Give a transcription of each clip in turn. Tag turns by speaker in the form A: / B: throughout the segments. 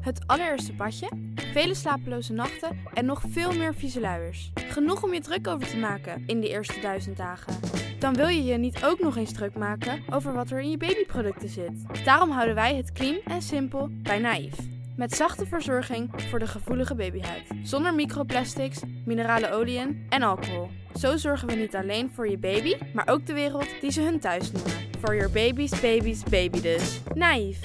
A: Het allereerste badje, vele slapeloze nachten en nog veel meer vieze luiers. Genoeg om je druk over te maken in die eerste 1000 dagen. Dan wil je je niet ook nog eens druk maken over wat er in je babyproducten zit. Daarom houden wij het clean en simpel bij Naïef. Met zachte verzorging voor de gevoelige babyhuid. Zonder microplastics, minerale oliën en alcohol. Zo zorgen we niet alleen voor je baby, maar ook de wereld die ze hun thuis noemen. For your baby's baby dus. Naïef.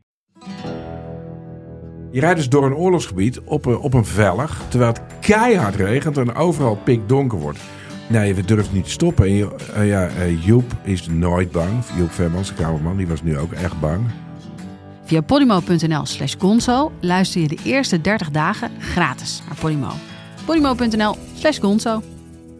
B: Je rijdt dus door een oorlogsgebied op een vellig, terwijl het keihard regent en overal pikdonker wordt. Nee, we durven niet te stoppen. En Joep is nooit bang. Joep Vermans, de kamerman, die was nu ook echt bang.
C: Via podimo.nl/gonzo luister je de eerste 30 dagen gratis naar Podimo. podimo.nl/gonzo.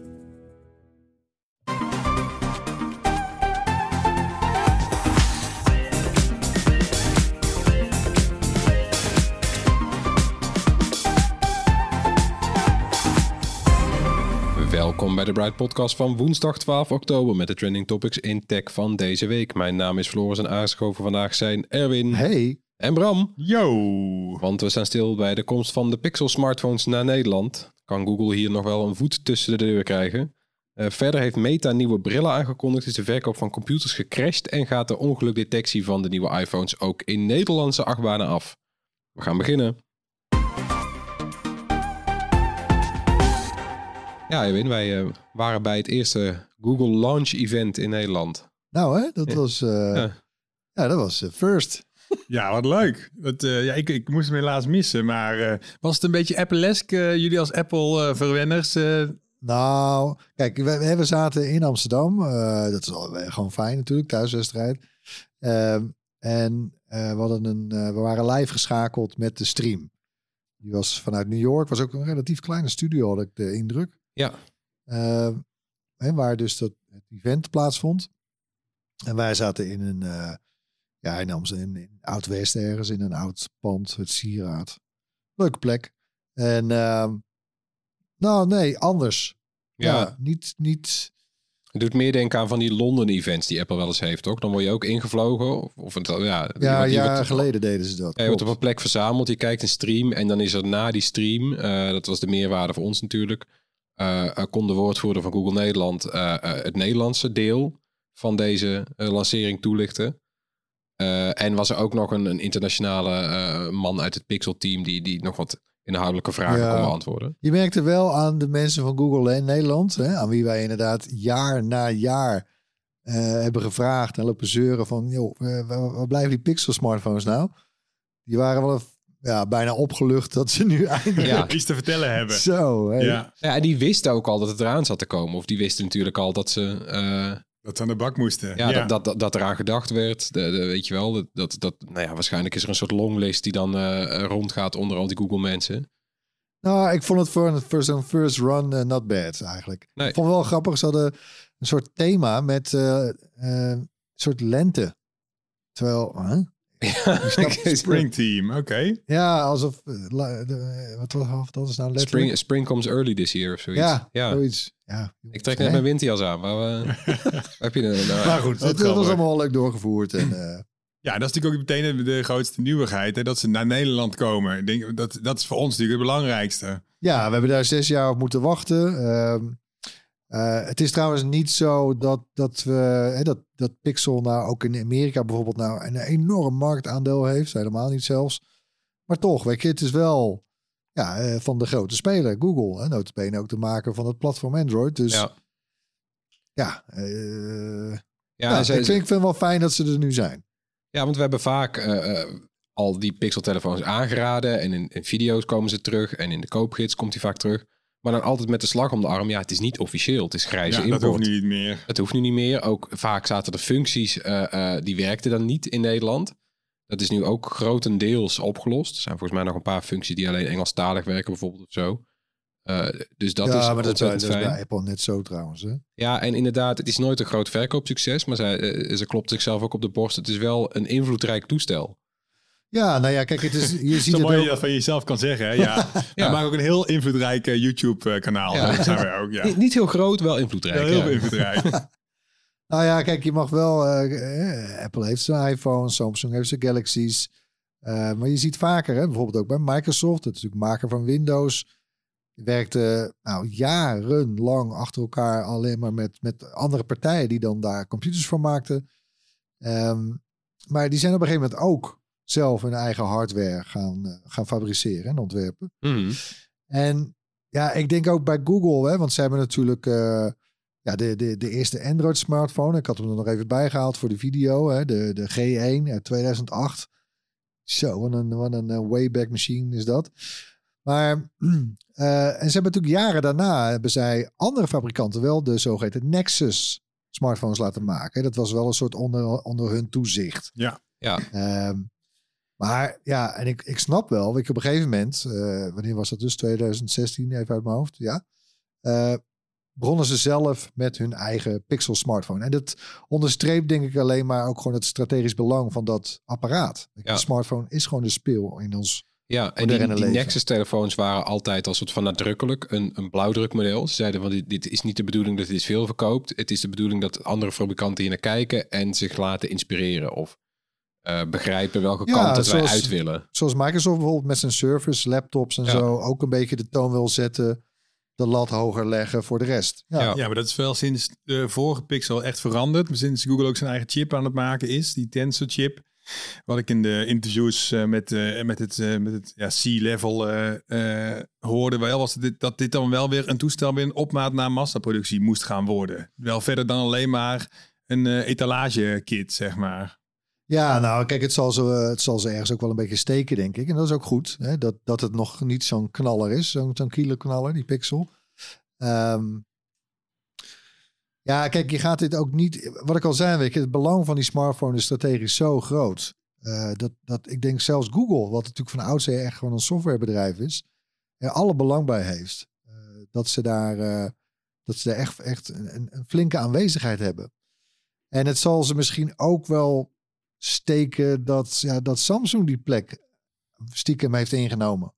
D: Welkom bij de Bright Podcast van woensdag 12 oktober met de trending topics in tech van deze week. Mijn naam is Floris en aangeschoven vandaag zijn Erwin en Bram.
E: Yo!
D: Want we staan stil bij de komst van de Pixel smartphones naar Nederland. Kan Google hier nog wel een voet tussen de deur krijgen? Verder heeft Meta nieuwe brillen aangekondigd, is de verkoop van computers gecrashed en gaat de ongelukdetectie van de nieuwe iPhones ook in Nederlandse achtbanen af. We gaan beginnen. Ja, Erwin, wij waren bij het eerste Google Launch Event in Nederland.
F: Nou hè, dat was dat was first.
E: Ja, wat leuk. Ik moest hem helaas missen, maar was het een beetje Apple-esk? Jullie als Apple-verwenners?
F: Nou, kijk, we zaten in Amsterdam. Dat is gewoon fijn natuurlijk, thuiswedstrijd. We waren live geschakeld met de stream. Die was vanuit New York. Was ook een relatief kleine studio, had ik de indruk.
D: Ja.
F: Waar dus het event plaatsvond. En wij zaten in in Amsterdam, in Oud-West ergens, in een oud pand, het Sieraad. Leuke plek. En anders. Ja, niet...
D: Het doet meer denken aan van die Londen-events die Apple wel eens heeft, toch? Dan word je ook ingevlogen.
F: Jaren geleden deden ze dat.
D: Je wordt op een plek verzameld, je kijkt een stream en dan is er na die stream, dat was de meerwaarde voor ons natuurlijk, kon de woordvoerder van Google Nederland het Nederlandse deel van deze lancering toelichten. En was er ook nog een internationale man uit het Pixel-team die nog wat inhoudelijke vragen kon beantwoorden.
F: Je merkte wel aan de mensen van Google in Nederland, aan wie wij inderdaad jaar na jaar hebben gevraagd en lopen zeuren van, joh, waar blijven die Pixel smartphones nou? Die waren wel bijna opgelucht dat ze nu eindelijk
E: iets te vertellen hebben.
F: Zo, hey.
D: Ja, en die wisten ook al dat het eraan zat te komen. Of die wisten natuurlijk al dat ze...
E: dat ze aan de bak moesten.
D: Ja. Dat eraan gedacht werd. Weet je wel, waarschijnlijk is er een soort longlist die dan rondgaat onder al die Google mensen.
F: Nou, ik vond het voor zo'n first run not bad eigenlijk.
D: Nee.
F: Ik vond het wel grappig. Ze hadden een soort thema met een soort lente. Terwijl...
E: Spring team, oké.
F: Ja, alsof... wat is nou letterlijk?
D: Spring comes early this year of zoiets.
F: Ja. Zoiets. Ja.
D: Ik trek net mijn windjas aan. Maar heb je nou?
F: Maar goed, het was allemaal wel leuk doorgevoerd. En,
E: ja, dat is natuurlijk ook meteen de grootste nieuwigheid. Hè, dat ze naar Nederland komen. Ik denk, dat is voor ons natuurlijk het belangrijkste.
F: Ja, we hebben daar 6 jaar op moeten wachten. Het is trouwens niet zo dat Pixel nou ook in Amerika bijvoorbeeld nou een enorm marktaandeel heeft. Helemaal niet zelfs. Maar toch, weet je, het is wel van de grote speler, Google. Nota bene ook de maker van het platform Android. Dus ik vind het wel fijn dat ze er nu zijn.
D: Ja, want we hebben vaak al die Pixel-telefoons aangeraden. En in video's komen ze terug. En in de koopgids komt hij vaak terug. Maar dan altijd met de slag om de arm. Ja, het is niet officieel. Het is grijze import.
E: Dat hoeft nu niet meer.
D: Het hoeft nu niet meer. Ook vaak zaten er functies die werkten dan niet in Nederland. Dat is nu ook grotendeels opgelost. Er zijn volgens mij nog een paar functies die alleen Engelstalig werken bijvoorbeeld of zo. Dus dat is
F: maar
D: ontzettend
F: dat is
D: fijn.
F: bij Apple net zo trouwens. Hè?
D: Ja, en inderdaad, het is nooit een groot verkoopsucces. Maar ze klopt zichzelf ook op de borst. Het is wel een invloedrijk toestel.
F: Ja, nou ja, kijk, het is, je ziet
E: het
F: mooi
E: dat je dat van jezelf kan zeggen. Hè? Ja. We maken ook een heel invloedrijk YouTube-kanaal.
D: Ja.
E: Dat zijn wij ook,
D: Niet heel groot, wel invloedrijk.
E: Ja, heel invloedrijk.
F: Nou ja, kijk, je mag wel... Apple heeft zijn iPhone, Samsung heeft zijn Galaxies. Maar je ziet vaker, hè, bijvoorbeeld ook bij Microsoft, dat is natuurlijk maker van Windows. Die werkte jarenlang achter elkaar alleen maar met andere partijen die dan daar computers voor maakten. Maar die zijn op een gegeven moment ook zelf hun eigen hardware gaan fabriceren en ontwerpen.
D: Mhm.
F: En ja, ik denk ook bij Google, hè, want ze hebben natuurlijk de eerste Android smartphone. Ik had hem er nog even bijgehaald voor de video, hè, de G1 uit 2008. Zo, wat een wayback machine is dat. Maar en ze hebben natuurlijk jaren daarna hebben zij andere fabrikanten wel de zogeheten Nexus smartphones laten maken. Dat was wel een soort onder hun toezicht.
E: Ja.
F: Maar ja, en ik snap wel, ik op een gegeven moment, wanneer was dat dus? 2016, even uit mijn hoofd. Ja. Begonnen ze zelf met hun eigen Pixel smartphone. En dat onderstreept denk ik alleen maar ook gewoon het strategisch belang van dat apparaat. De smartphone is gewoon de speel in ons.
D: Ja, en die Nexus-telefoons waren altijd als soort van nadrukkelijk een blauwdrukmodel. Ze zeiden van dit is niet de bedoeling dat dit veel verkoopt. Het is de bedoeling dat andere fabrikanten hier naar kijken en zich laten inspireren of begrijpen welke kant dat wij uit willen. Zoals
F: Microsoft bijvoorbeeld met zijn servers, laptops en zo ook een beetje de toon wil zetten, de lat hoger leggen voor de rest.
E: Ja, maar dat is wel sinds de vorige Pixel echt veranderd. Sinds Google ook zijn eigen chip aan het maken is, die Tensor chip. Wat ik in de interviews met het C-level hoorde wel, was dat dit dan wel weer een toestel weer een opmaat naar massaproductie moest gaan worden. Wel verder dan alleen maar een etalagekit, zeg maar.
F: Ja, nou kijk, het zal ze ergens ook wel een beetje steken, denk ik. En dat is ook goed, hè? Dat het nog niet zo'n knaller is, zo'n killer-knaller, die Pixel. Ja, kijk, je gaat dit ook niet... Wat ik al zei, weet je, het belang van die smartphone is strategisch zo groot. Dat ik denk zelfs Google, wat natuurlijk van oudsher echt gewoon een softwarebedrijf is, er alle belang bij heeft. Dat ze daar echt een flinke aanwezigheid hebben. En het zal ze misschien ook wel steken dat Samsung die plek stiekem heeft ingenomen.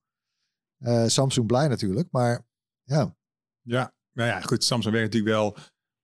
F: Samsung blij natuurlijk, maar ja.
E: Ja, nou ja, goed. Samsung werkt natuurlijk wel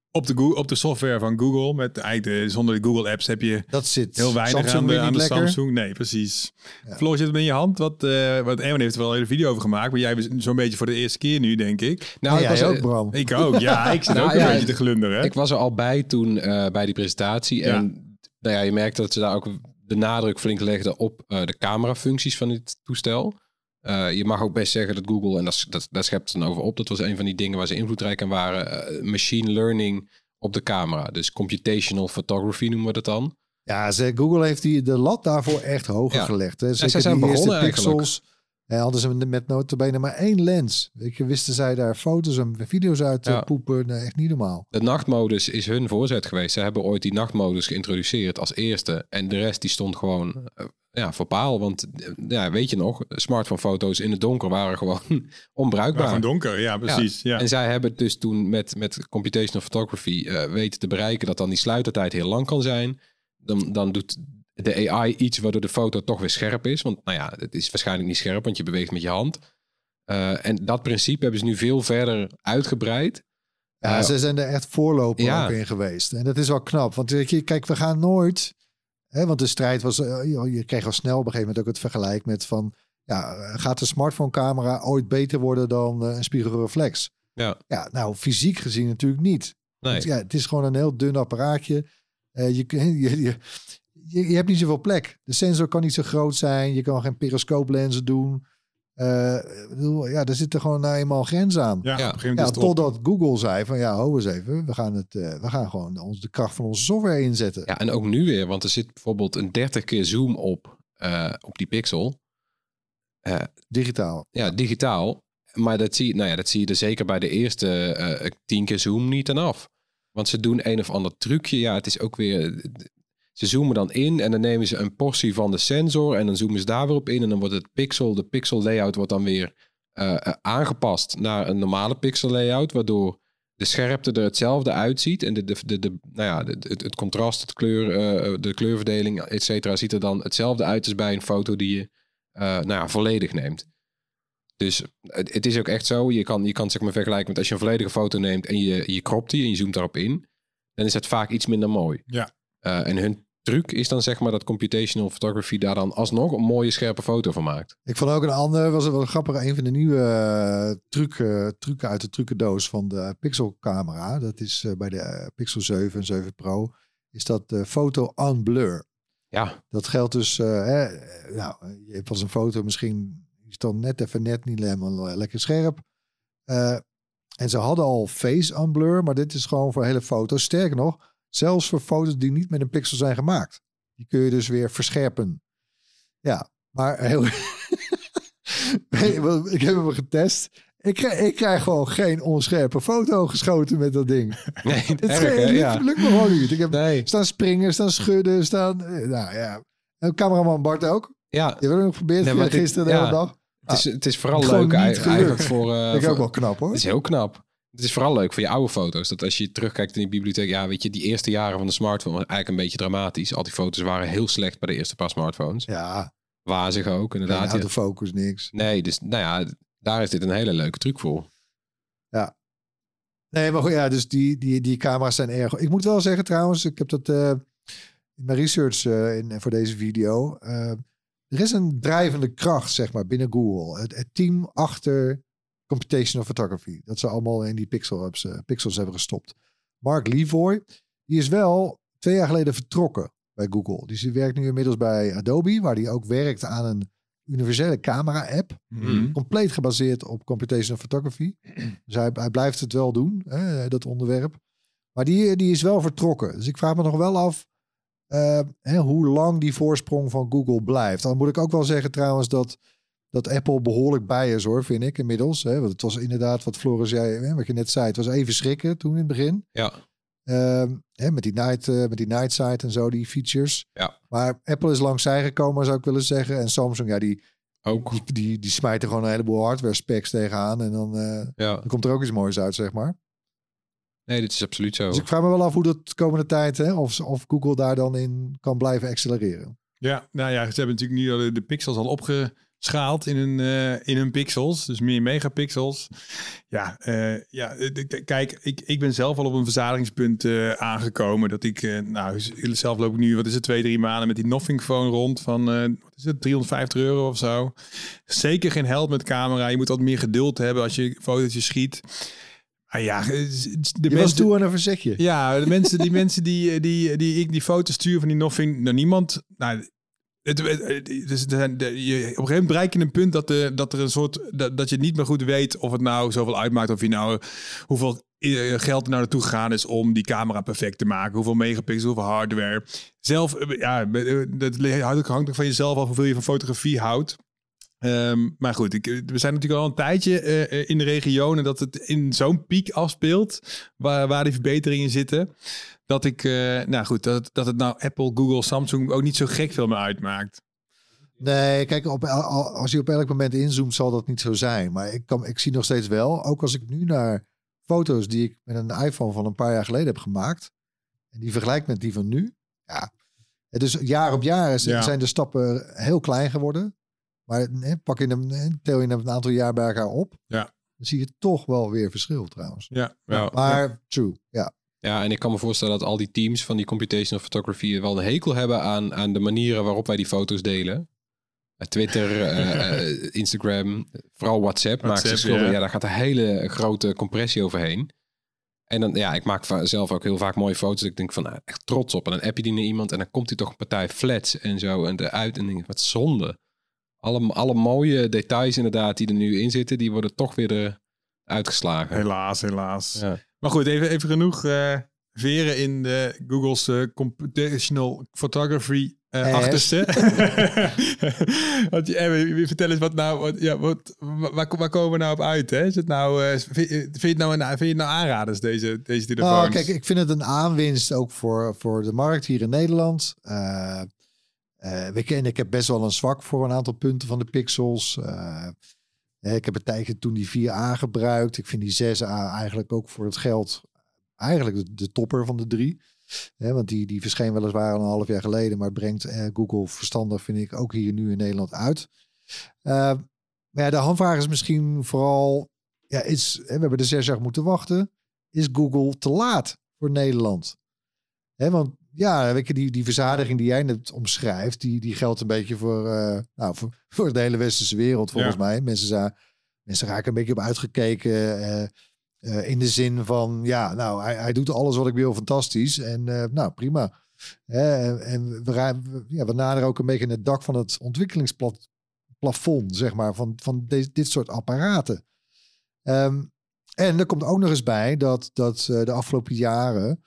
E: op de software van Google. Met eigenlijk zonder de Google apps heb je heel weinig
F: Samsung
E: aan de
F: lekker.
E: Samsung. Nee, precies. Ja. Floor, zit het in je hand? Wat Erwin heeft er wel een hele video over gemaakt. Maar jij zo'n beetje voor de eerste keer nu, denk ik.
F: Nou, jij ook, Bram.
E: Ik ook, ja. Ik zit ook een beetje te glunderen.
D: Ik was er al bij toen bij die presentatie. En je merkt dat ze daar ook de nadruk flink legden op de camerafuncties van dit toestel. Je mag ook best zeggen dat Google, en daar schept ze dan over op, dat was een van die dingen waar ze invloedrijk aan waren, machine learning op de camera. Dus computational photography noemen we dat dan.
F: Ja, Google heeft de lat daarvoor echt hoger gelegd. Hè.
D: Ze zijn begonnen
F: pixels, hadden ze met notabene maar 1 lens. Weet je, wisten zij daar foto's en video's uit te poepen. Nee, echt niet normaal.
D: De nachtmodus is hun voorzet geweest. Ze hebben ooit die nachtmodus geïntroduceerd als eerste. En de rest die stond gewoon voor paal. Want weet je nog, smartphonefoto's in het donker waren gewoon onbruikbaar.
E: Van donker, ja precies. Ja.
D: En zij hebben dus toen met computational photography weten te bereiken dat dan die sluitertijd heel lang kan zijn. Dan doet de AI iets waardoor de foto toch weer scherp is. Want het is waarschijnlijk niet scherp, want je beweegt met je hand. En dat principe hebben ze nu veel verder uitgebreid.
F: Ja, ze zijn er echt voorloper ook in geweest. En dat is wel knap. Want kijk, we gaan nooit... want de strijd was... je kreeg al snel op een gegeven moment ook het vergelijk met van... gaat de smartphone camera ooit beter worden dan een spiegelreflex? Ja, nou, fysiek gezien natuurlijk niet.
D: Nee.
F: Want, het is gewoon een heel dun apparaatje. Je hebt niet zoveel plek. De sensor kan niet zo groot zijn. Je kan geen periscooplenzen doen. Er zitten gewoon nou eenmaal grenzen aan. Totdat Google zei van ho eens even. We gaan gewoon de kracht van onze software inzetten.
D: Ja, en ook nu weer. Want er zit bijvoorbeeld een 30 keer zoom op die pixel.
F: Digitaal.
D: Ja, digitaal. Maar dat zie je er zeker bij de eerste 10 keer zoom niet aan af. Want ze doen een of ander trucje. Ja, het is ook weer... Ze zoomen dan in en dan nemen ze een portie van de sensor en dan zoomen ze daar weer op in. En dan wordt de pixel layout wordt dan weer aangepast naar een normale pixel layout. Waardoor de scherpte er hetzelfde uitziet. En het contrast, de kleurverdeling, et cetera, ziet er dan hetzelfde uit als bij een foto die je volledig neemt. Dus het is ook echt zo. Je kan zeg maar vergelijken met als je een volledige foto neemt en je kropt die en je zoomt daarop in. Dan is het vaak iets minder mooi.
E: Ja.
D: En hun truc is dan zeg maar dat computational photography daar dan alsnog een mooie scherpe foto van maakt.
F: Ik vond ook een ander, was wel grappig, een van de nieuwe trucken uit de trucendoos van de Pixel camera. Dat is bij de Pixel 7 en 7 Pro, is dat foto on blur.
D: Ja.
F: Dat geldt dus, je hebt als een foto misschien, is dan net niet helemaal lekker scherp. En ze hadden al face on blur, maar dit is gewoon voor hele foto's. Sterker nog, zelfs voor foto's die niet met een pixel zijn gemaakt. Die kun je dus weer verscherpen. Ja, maar heel... ik heb hem getest. Ik krijg gewoon geen onscherpe foto geschoten met dat ding.
D: Nee,
F: het lukt me gewoon niet. Ik heb staan springen, staan schudden, staan... nou ja. En cameraman Bart ook.
D: Ja.
F: Die hebben we ook geprobeerd gisteren de hele dag.
D: Het is vooral leuk eigenlijk voor...
F: dat is ook wel knap hoor.
D: Het is heel knap. Het is vooral leuk voor je oude foto's. Dat als je terugkijkt in die bibliotheek... Ja, weet je, die eerste jaren van de smartphone was eigenlijk een beetje dramatisch. Al die foto's waren heel slecht bij de eerste paar smartphones.
F: Ja.
D: Wazig ook, inderdaad.
F: Geen autofocus, niks.
D: Nee, dus nou ja, daar is dit een hele leuke truc voor.
F: Ja. Nee, maar goed, ja, dus die camera's zijn erg... Ik moet wel zeggen trouwens, ik heb dat in mijn research voor deze video... er is een drijvende kracht, zeg maar, binnen Google. Het team achter computational photography. Dat ze allemaal in die pixels hebben gestopt. Mark Levoy, die is wel 2 jaar geleden vertrokken bij Google. Dus die werkt nu inmiddels bij Adobe, waar die ook werkt aan een universele camera-app. Compleet gebaseerd op computational photography. Dus hij blijft het wel doen, dat onderwerp. Maar die is wel vertrokken. Dus ik vraag me nog wel af hoe lang die voorsprong van Google blijft. Dan moet ik ook wel zeggen trouwens dat Apple behoorlijk bij is hoor, vind ik inmiddels. Want het was inderdaad wat Floris zei, wat je net zei. Het was even schrikken toen in het begin.
D: Ja.
F: Met die night sight en zo, die features.
D: Ja.
F: Maar Apple is langs zij gekomen, zou ik willen zeggen. En Samsung, ja, die smijten gewoon een heleboel hardware specs tegenaan. En dan komt er ook iets moois uit, zeg maar.
D: Nee, dit is absoluut zo.
F: Dus ik vraag me wel af hoe dat de komende tijd, of Google daar dan in kan blijven accelereren.
E: Ja, nou ja, ze hebben natuurlijk nu al de pixels al opgeschaald in hun pixels. Dus meer megapixels. Kijk, ik ben zelf al op een verzadigingspunt aangekomen. Dat ik, zelf loop ik nu, 2-3 maanden met die Nothing Phone rond van, €350 of zo. Zeker geen held met camera. Je moet wat meer geduld hebben als je fotootjes schiet.
F: Je was toe aan een verzetje.
E: Ja, die mensen die ik die foto's stuur van die Nothing, naar niemand. Nou, op een gegeven moment bereik je een punt dat er een soort dat je niet meer goed weet of het nou zoveel uitmaakt, of je nou hoeveel geld er nou naartoe gegaan is om die camera perfect te maken, hoeveel megapixels, hoeveel hardware. Zelf, dat hangt ook van jezelf af hoeveel je van fotografie houdt. Maar goed, we zijn natuurlijk al een tijdje in de regionen dat het in zo'n piek afspeelt, waar die verbeteringen zitten, dat ik, dat het nou Apple, Google, Samsung ook niet zo gek veel meer uitmaakt.
F: Nee, kijk, als je op elk moment inzoomt, zal dat niet zo zijn. Maar ik zie nog steeds wel, ook als ik nu naar foto's die ik met een iPhone van een paar jaar geleden heb gemaakt, en die vergelijk met die van nu, ja, dus jaar op jaar zijn de stappen heel klein geworden. Maar tel je hem een aantal jaar bij elkaar op. Ja. Dan zie je toch wel weer verschil trouwens.
E: Ja.
F: Maar true, ja.
D: Ja, en ik kan me voorstellen dat al die teams van die computational photography wel een hekel hebben aan de manieren waarop wij die foto's delen. Twitter, Instagram, vooral WhatsApp maakt zich schuldig. Ja, daar gaat een hele grote compressie overheen. En dan, ik maak zelf ook heel vaak mooie foto's. Ik denk van, echt trots op. En dan app je die naar iemand en dan komt hij toch een partij flats en zo en eruit. En dan denk ik, wat zonde. Alle mooie details inderdaad die er nu in zitten, die worden toch weer uitgeslagen.
E: Helaas.
D: Ja.
E: Maar goed, even genoeg veren in de Google's computational photography achterste. Vertel eens waar komen we nou op uit? Hè? Is het nou, vind je het nou aanraders, deze telefoons?
F: Kijk, ik vind het een aanwinst ook voor de markt hier in Nederland. Ik heb best wel een zwak voor een aantal punten van de pixels. Ik heb een tijdje toen die 4A gebruikt. Ik vind die 6A eigenlijk ook voor het geld eigenlijk de topper van de 3. Want die verscheen weliswaar een half jaar geleden, maar brengt Google verstandig, vind ik, ook hier nu in Nederland uit. Maar de handvraag is misschien vooral, we hebben er 6 jaar moeten wachten. Is Google te laat voor Nederland? Want Ja, weet je, die verzadiging die jij net omschrijft, die geldt een beetje voor de hele westerse wereld, volgens mij. Mensen raken een beetje op uitgekeken in de zin van, hij doet alles wat ik wil, fantastisch. En prima. En we naderen ook een beetje het dak van het ontwikkelingsplafond, zeg maar, van dit soort apparaten. En er komt ook nog eens bij dat de afgelopen jaren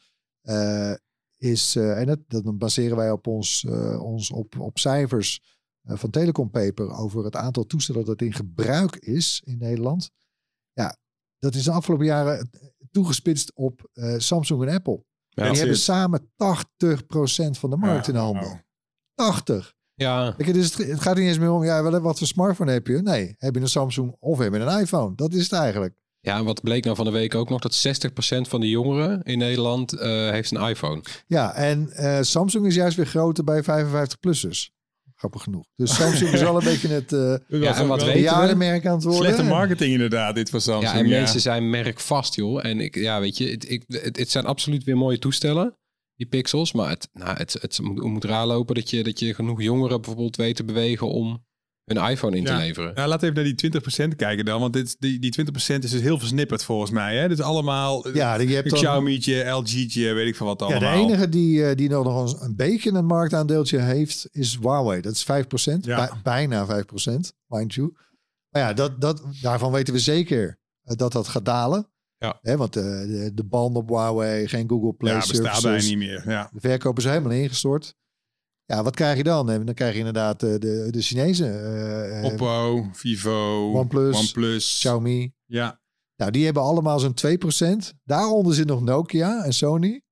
F: dat baseren wij op op cijfers van Telecom Paper over het aantal toestellen dat in gebruik is in Nederland. Ja, dat is de afgelopen jaren toegespitst op Samsung en Apple.
D: Ja,
F: die hebben samen 80% van de markt in de handen.
E: Wow.
F: 80.
D: Ja.
F: Dus het gaat niet eens meer om, wat voor smartphone heb je? Nee, heb je een Samsung of heb je een iPhone? Dat is het eigenlijk.
D: Ja, en wat bleek nou van de week ook nog, dat 60% van de jongeren in Nederland heeft een iPhone.
F: Ja, en Samsung is juist weer groter bij 55-plussers. Grappig genoeg. Dus Samsung is wel een beetje het
D: en wat weten we?
F: bejaardenmerk aan het worden.
E: Slechte marketing inderdaad, dit was Samsung.
D: Ja, en mensen zijn merkvast, joh. En het zijn absoluut weer mooie toestellen, die Pixels. Maar het moet raar lopen dat je genoeg jongeren bijvoorbeeld weet te bewegen om hun iPhone in te leveren.
E: Ja, laten we even naar die 20% kijken dan. Want die 20% is dus heel versnipperd volgens mij. Hè? Dus allemaal
F: je hebt dan
E: Xiaomi'tje, LG'tje, weet ik veel wat allemaal.
F: Ja, de enige die nog een beetje een marktaandeeltje heeft, is Huawei. Dat is 5%.
E: Ja.
F: Bijna 5%, mind you. Maar ja, daarvan weten we zeker dat gaat dalen.
D: Ja.
F: Want de band op Huawei, geen Google Play
E: bestaat bijna
F: services.
E: niet meer. Ja.
F: De verkopen zijn helemaal ingestort. Ja, wat krijg je dan? Dan krijg je inderdaad de Chinese.
E: Oppo, Vivo, OnePlus,
F: Xiaomi.
E: Ja.
F: Nou, die hebben allemaal zo'n 2%. Daaronder zit nog Nokia en Sony.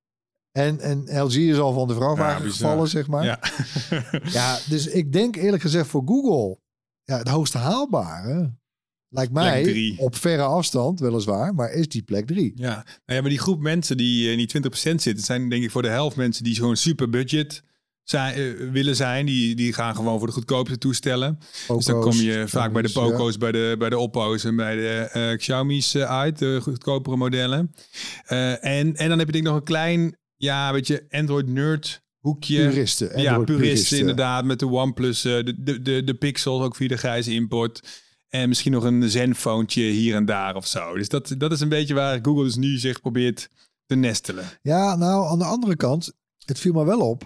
F: En LG is al van de vrachtwagen gevallen, zeg maar.
E: Ja.
F: Ja, dus ik denk eerlijk gezegd voor Google, het hoogst haalbare lijkt mij op verre afstand weliswaar, maar is die plek 3.
E: Ja. Nou ja, maar die groep mensen die in die 20% zitten, zijn denk ik voor de helft mensen die gewoon super budget willen zijn. Die gaan gewoon voor de goedkoopste toestellen.
F: Poco's,
E: dus dan kom je vaak bij de Poco's,
F: ja.
E: bij de Oppo's en bij de Xiaomi's uit, de goedkopere modellen. En dan heb je denk ik nog een klein, beetje Android-nerd hoekje. Puristen inderdaad, met de OnePlus, de Pixels, ook via de grijze import. En misschien nog een Zenfoontje hier en daar of zo. Dus dat is een beetje waar Google dus nu zich probeert te nestelen.
F: Ja, nou, aan de andere kant, het viel me wel op.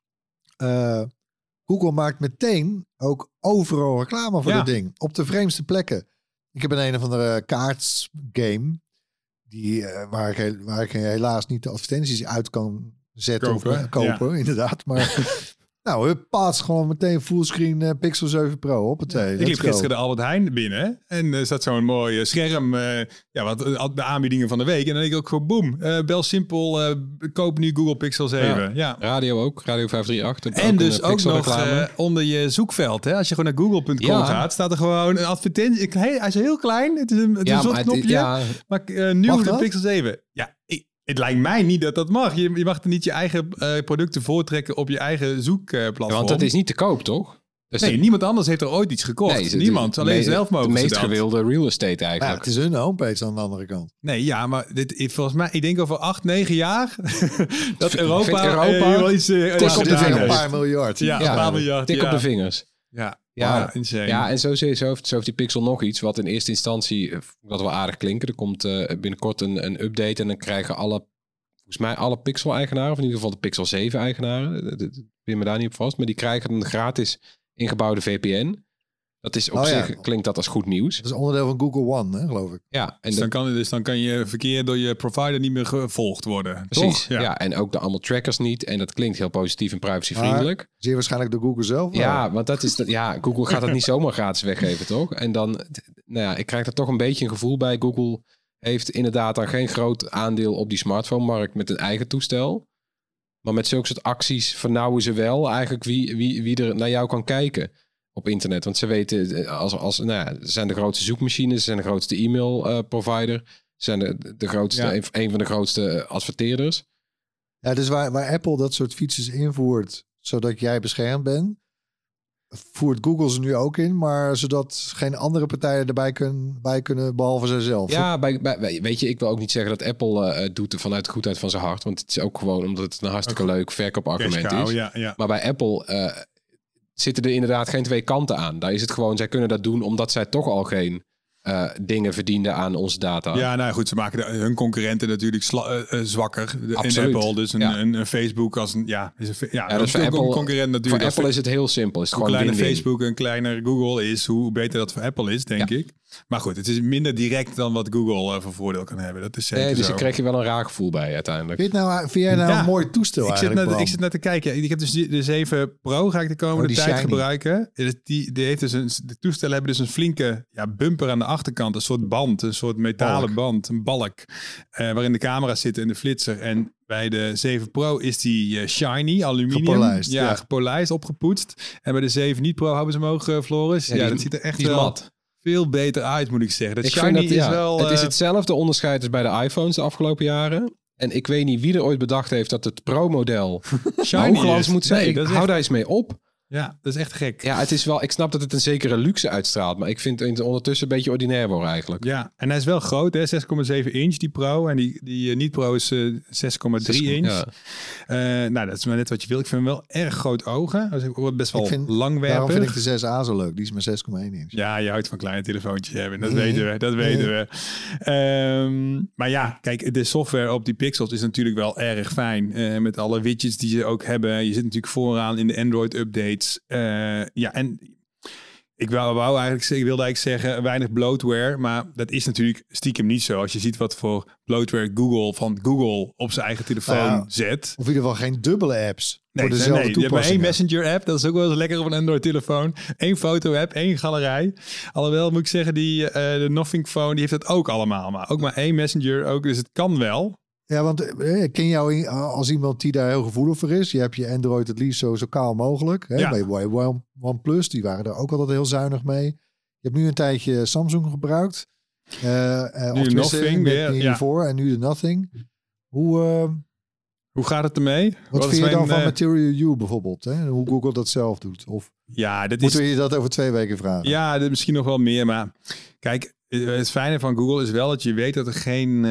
F: Google maakt meteen ook overal reclame voor dit ding. Op de vreemdste plekken. Ik heb een of andere kaartsgame waar ik helaas niet de advertenties uit kan zetten kopen inderdaad. Maar paas gewoon meteen fullscreen Pixel 7 Pro op het.
E: Ik liep gisteren de Albert Heijn binnen en er zat zo'n mooi scherm, wat de aanbiedingen van de week. En dan denk ik ook gewoon boem, bel simpel, koop nu Google Pixel 7. Ja.
D: Radio ook, Radio 538.
E: En dus ook nog onder je zoekveld, hè? Als je gewoon naar google.com gaat, staat er gewoon een advertentie. Hij is heel klein, het is een soort knopje. Maar nu de Pixel 7. Ja, het lijkt mij niet dat mag. Je mag er niet je eigen producten voortrekken op je eigen zoekplatform.
D: Want dat is niet te koop, toch? Dus
E: niemand anders heeft er ooit iets gekocht. Nee, niemand. Alleen zelf mogen
D: de meest gewilde real estate eigenlijk.
F: Ja, het is hun homepage aan de andere kant.
E: Nee, maar volgens mij, ik denk over 8-9 jaar dat Europa wel iets
F: kost een paar miljard.
E: Ja, een paar miljard.
D: Tik op de vingers.
E: Ja, insane.
D: Ja, en zo heeft die Pixel nog iets wat in eerste instantie wat wel aardig klinken. Er komt binnenkort een update en dan krijgen volgens mij alle Pixel-eigenaren, of in ieder geval de Pixel 7-eigenaren, ik ben me daar niet op vast, maar die krijgen een gratis ingebouwde VPN. Dat is op zich, klinkt dat als goed nieuws.
F: Dat is onderdeel van Google One, hè, geloof ik.
D: Ja, en
E: dus dan kan je verkeer door je provider niet meer gevolgd worden.
D: Precies,
E: toch?
D: Ja, en ook allemaal trackers niet. En dat klinkt heel positief en privacyvriendelijk.
F: Zeer waarschijnlijk door Google zelf.
D: Ja, want Google gaat het niet zomaar gratis weggeven, toch? En dan, ik krijg er toch een beetje een gevoel bij. Google heeft inderdaad dan geen groot aandeel op die smartphone-markt met een eigen toestel. Maar met zulke soort acties vernauwen ze wel eigenlijk wie er naar jou kan kijken op internet. Want ze weten, ze zijn de grootste zoekmachines, ze zijn de grootste e-mail provider, ze zijn de grootste, een van de grootste adverteerders.
F: Ja, dus waar Apple dat soort features invoert, zodat jij beschermd bent, voert Google ze nu ook in, maar zodat geen andere partijen erbij kunnen behalve zijzelf.
D: Ja, weet je, ik wil ook niet zeggen dat Apple doet vanuit de goedheid van zijn hart. Want het is ook gewoon omdat het een hartstikke leuk verkoopargument is.
E: Ja.
D: Maar bij Apple zitten er inderdaad geen twee kanten aan. Daar is het gewoon, zij kunnen dat doen omdat zij toch al geen dingen verdienden aan onze data.
E: Ja, nou goed, ze maken hun concurrenten natuurlijk zwakker. In Apple, dus een Facebook als een... Dus voor Apple, een concurrent natuurlijk.
D: Voor Apple is het heel simpel. Hoe
E: kleiner Facebook en kleiner Google is, hoe beter dat voor Apple is, denk ik. Maar goed, het is minder direct dan wat Google voor voordeel kan hebben. Dat is zeker
D: dus
E: zo.
D: daar krijg je wel een raar gevoel bij uiteindelijk.
F: Vind jij nou een mooi toestel
E: ik zit net te kijken. Ik heb dus de 7 Pro ga ik de komende tijd gebruiken. De toestellen hebben dus een flinke bumper aan de achterkant. Een soort band, een soort metalen band, een balk. Waarin de camera's zitten en de flitser. En bij de 7 Pro is die shiny, aluminium.
F: Gepolijst.
E: Gepolijst, opgepoetst. En bij de 7 niet Pro hebben ze hem ook, Floris. Dat ziet er echt wel veel beter uit, moet ik zeggen. Dat shiny is wel...
D: Het is hetzelfde onderscheid als bij de iPhones de afgelopen jaren. En ik weet niet wie er ooit bedacht heeft dat het Pro-model hoogglans moet zijn. Nee, hou daar eens mee op.
E: Ja, dat is echt gek.
D: Ja, het is wel. Ik snap dat het een zekere luxe uitstraalt, maar ik vind het ondertussen een beetje ordinair worden eigenlijk.
E: Ja, en hij is wel groot, hè? 6,7 inch die Pro en die niet Pro is 6,3 inch. Nou, dat is maar net wat je wil. Ik vind hem wel erg groot ogen. Dus ik word best wel langwerpig.
F: Daarom vind ik de 6A zo leuk. Die is maar 6,1 inch.
E: Ja, je houdt van kleine telefoontjes hebben. Dat weten we. Maar ja, kijk, de software op die Pixels is natuurlijk wel erg fijn. Met alle widgets die ze ook hebben. Je zit natuurlijk vooraan in de Android updates. En ik wilde eigenlijk zeggen weinig bloatware, maar dat is natuurlijk stiekem niet zo. Als je ziet wat voor bloatware Google op zijn eigen telefoon zet.
F: Of in ieder geval geen dubbele apps.
E: Nee, je hebt maar 1 Messenger app. Dat is ook wel eens lekker op een Android telefoon. 1 foto app, 1 galerij. Alhoewel moet ik zeggen, de Nothing Phone, die heeft dat ook allemaal. Maar ook maar 1 Messenger ook, dus het kan wel.
F: Ja, want ik ken jou als iemand die daar heel gevoelig voor is. Je hebt je Android het liefst zo kaal mogelijk. Hè? Bij OnePlus, die waren er ook altijd heel zuinig mee. Je hebt nu een tijdje Samsung gebruikt.
E: Nu de Nothing
F: hiervoor en nu de Nothing. Hoe
E: gaat het ermee?
F: Wat vind je dan van Material You bijvoorbeeld? Hè? Hoe Google dat zelf doet? Of moeten we je dat over 2 weken vragen?
E: Ja, misschien nog wel meer. Maar kijk, het fijne van Google is wel dat je weet dat er geen...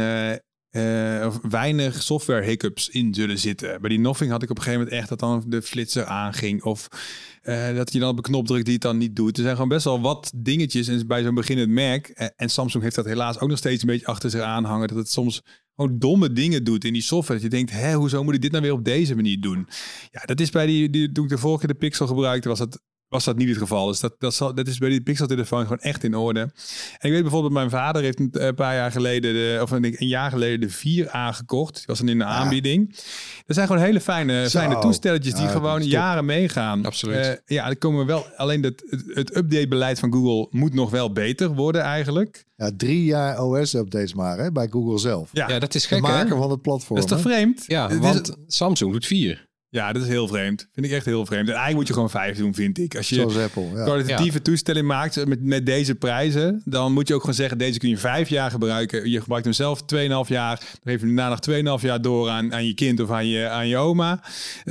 E: of weinig software hiccups in zullen zitten. Bij die Nothing had ik op een gegeven moment echt dat dan de flitser aanging. Of dat je dan op een knop drukt die het dan niet doet. Er zijn gewoon best wel wat dingetjes. En bij zo'n beginnend merk. En Samsung heeft dat helaas ook nog steeds een beetje achter zich aanhangen. Dat het soms gewoon domme dingen doet in die software. Dat je denkt, hoezo moet ik dit nou weer op deze manier doen? Ja, dat is bij toen ik de vorige keer de Pixel gebruikte, was dat niet het geval. Dus dat is bij die Pixel-telefoon gewoon echt in orde. En ik weet bijvoorbeeld, mijn vader heeft een paar jaar geleden, een jaar geleden, de 4A gekocht. Die was dan in de aanbieding. Er zijn gewoon hele fijne toestelletjes die gewoon jaren meegaan.
D: Absoluut.
E: Er komen wel, alleen het updatebeleid van Google moet nog wel beter worden eigenlijk.
F: Ja, 3 jaar OS-updates maar, hè, bij Google zelf.
D: Ja, dat is gek,
F: de maker van het platform.
E: Dat is toch vreemd?
D: Ja, want Samsung doet 4.
E: Ja, dat is heel vreemd. Vind ik echt heel vreemd. En eigenlijk moet je gewoon 5 doen, vind ik. Als je
F: zoals Apple,
E: kwalitatieve toestelling maakt met deze prijzen, dan moet je ook gewoon zeggen, deze kun je 5 jaar gebruiken. Je gebruikt hem zelf 2,5 jaar. Dan geef je hem daarna nog 2,5 jaar door aan je kind of aan je oma.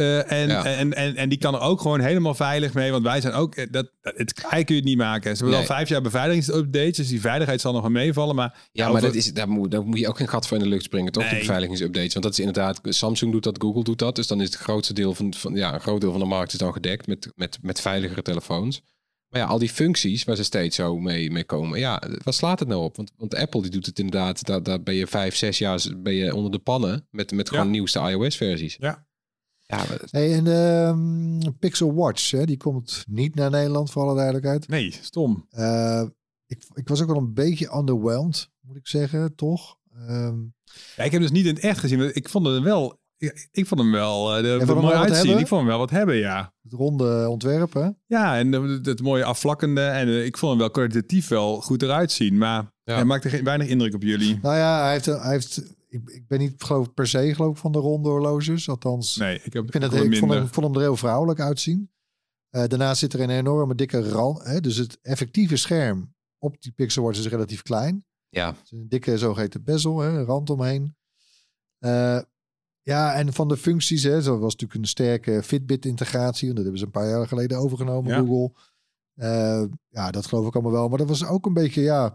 E: En die kan er ook gewoon helemaal veilig mee. Want wij zijn ook... Eigenlijk kun je het niet maken. Ze hebben al 5 jaar beveiligingsupdates. Dus die veiligheid zal nog wel meevallal. Maar
D: daar moet je ook geen gat voor in de lucht springen. Toch, die beveiligingsupdates. Want dat is inderdaad... Samsung doet dat, Google doet dat. Dus dan is het grootste deel van een groot deel van de markt is dan gedekt met veiligere telefoons. Maar ja, al die functies waar ze steeds zo mee komen. Ja, wat slaat het nou op? Want Apple die doet het inderdaad. Daar ben je 5-6 jaar ben je onder de pannen met gewoon nieuwste iOS-versies.
E: Ja.
F: En de Pixel Watch, hè, die komt niet naar Nederland voor alle duidelijkheid.
E: Nee, stom.
F: Ik was ook wel een beetje underwhelmed, moet ik zeggen, toch?
E: Ik heb dus niet in het echt gezien, maar ik vond hem wel mooi uitzien. Ik vond hem wel wat hebben, ja.
F: Het ronde ontwerp, hè?
E: Ja, en het mooie afvlakkende. En ik vond hem wel kwalitatief wel goed eruit zien. Maar hij maakte weinig indruk op jullie.
F: Nou ja, hij heeft ik ben niet per se van de ronde horloges. Althans,
E: nee, ik
F: vond hem er heel vrouwelijk uitzien. Daarnaast zit er een enorme dikke rand. Hè? Dus het effectieve scherm op die Pixel Watch is relatief klein.
D: Ja.
F: Een dikke zogeheten bezel, hè? Een rand omheen. Ja, en van de functies, hè, zo was natuurlijk een sterke Fitbit-integratie. En dat hebben ze een paar jaar geleden overgenomen, Google. Ja, dat geloof ik allemaal wel. Maar dat was ook een beetje,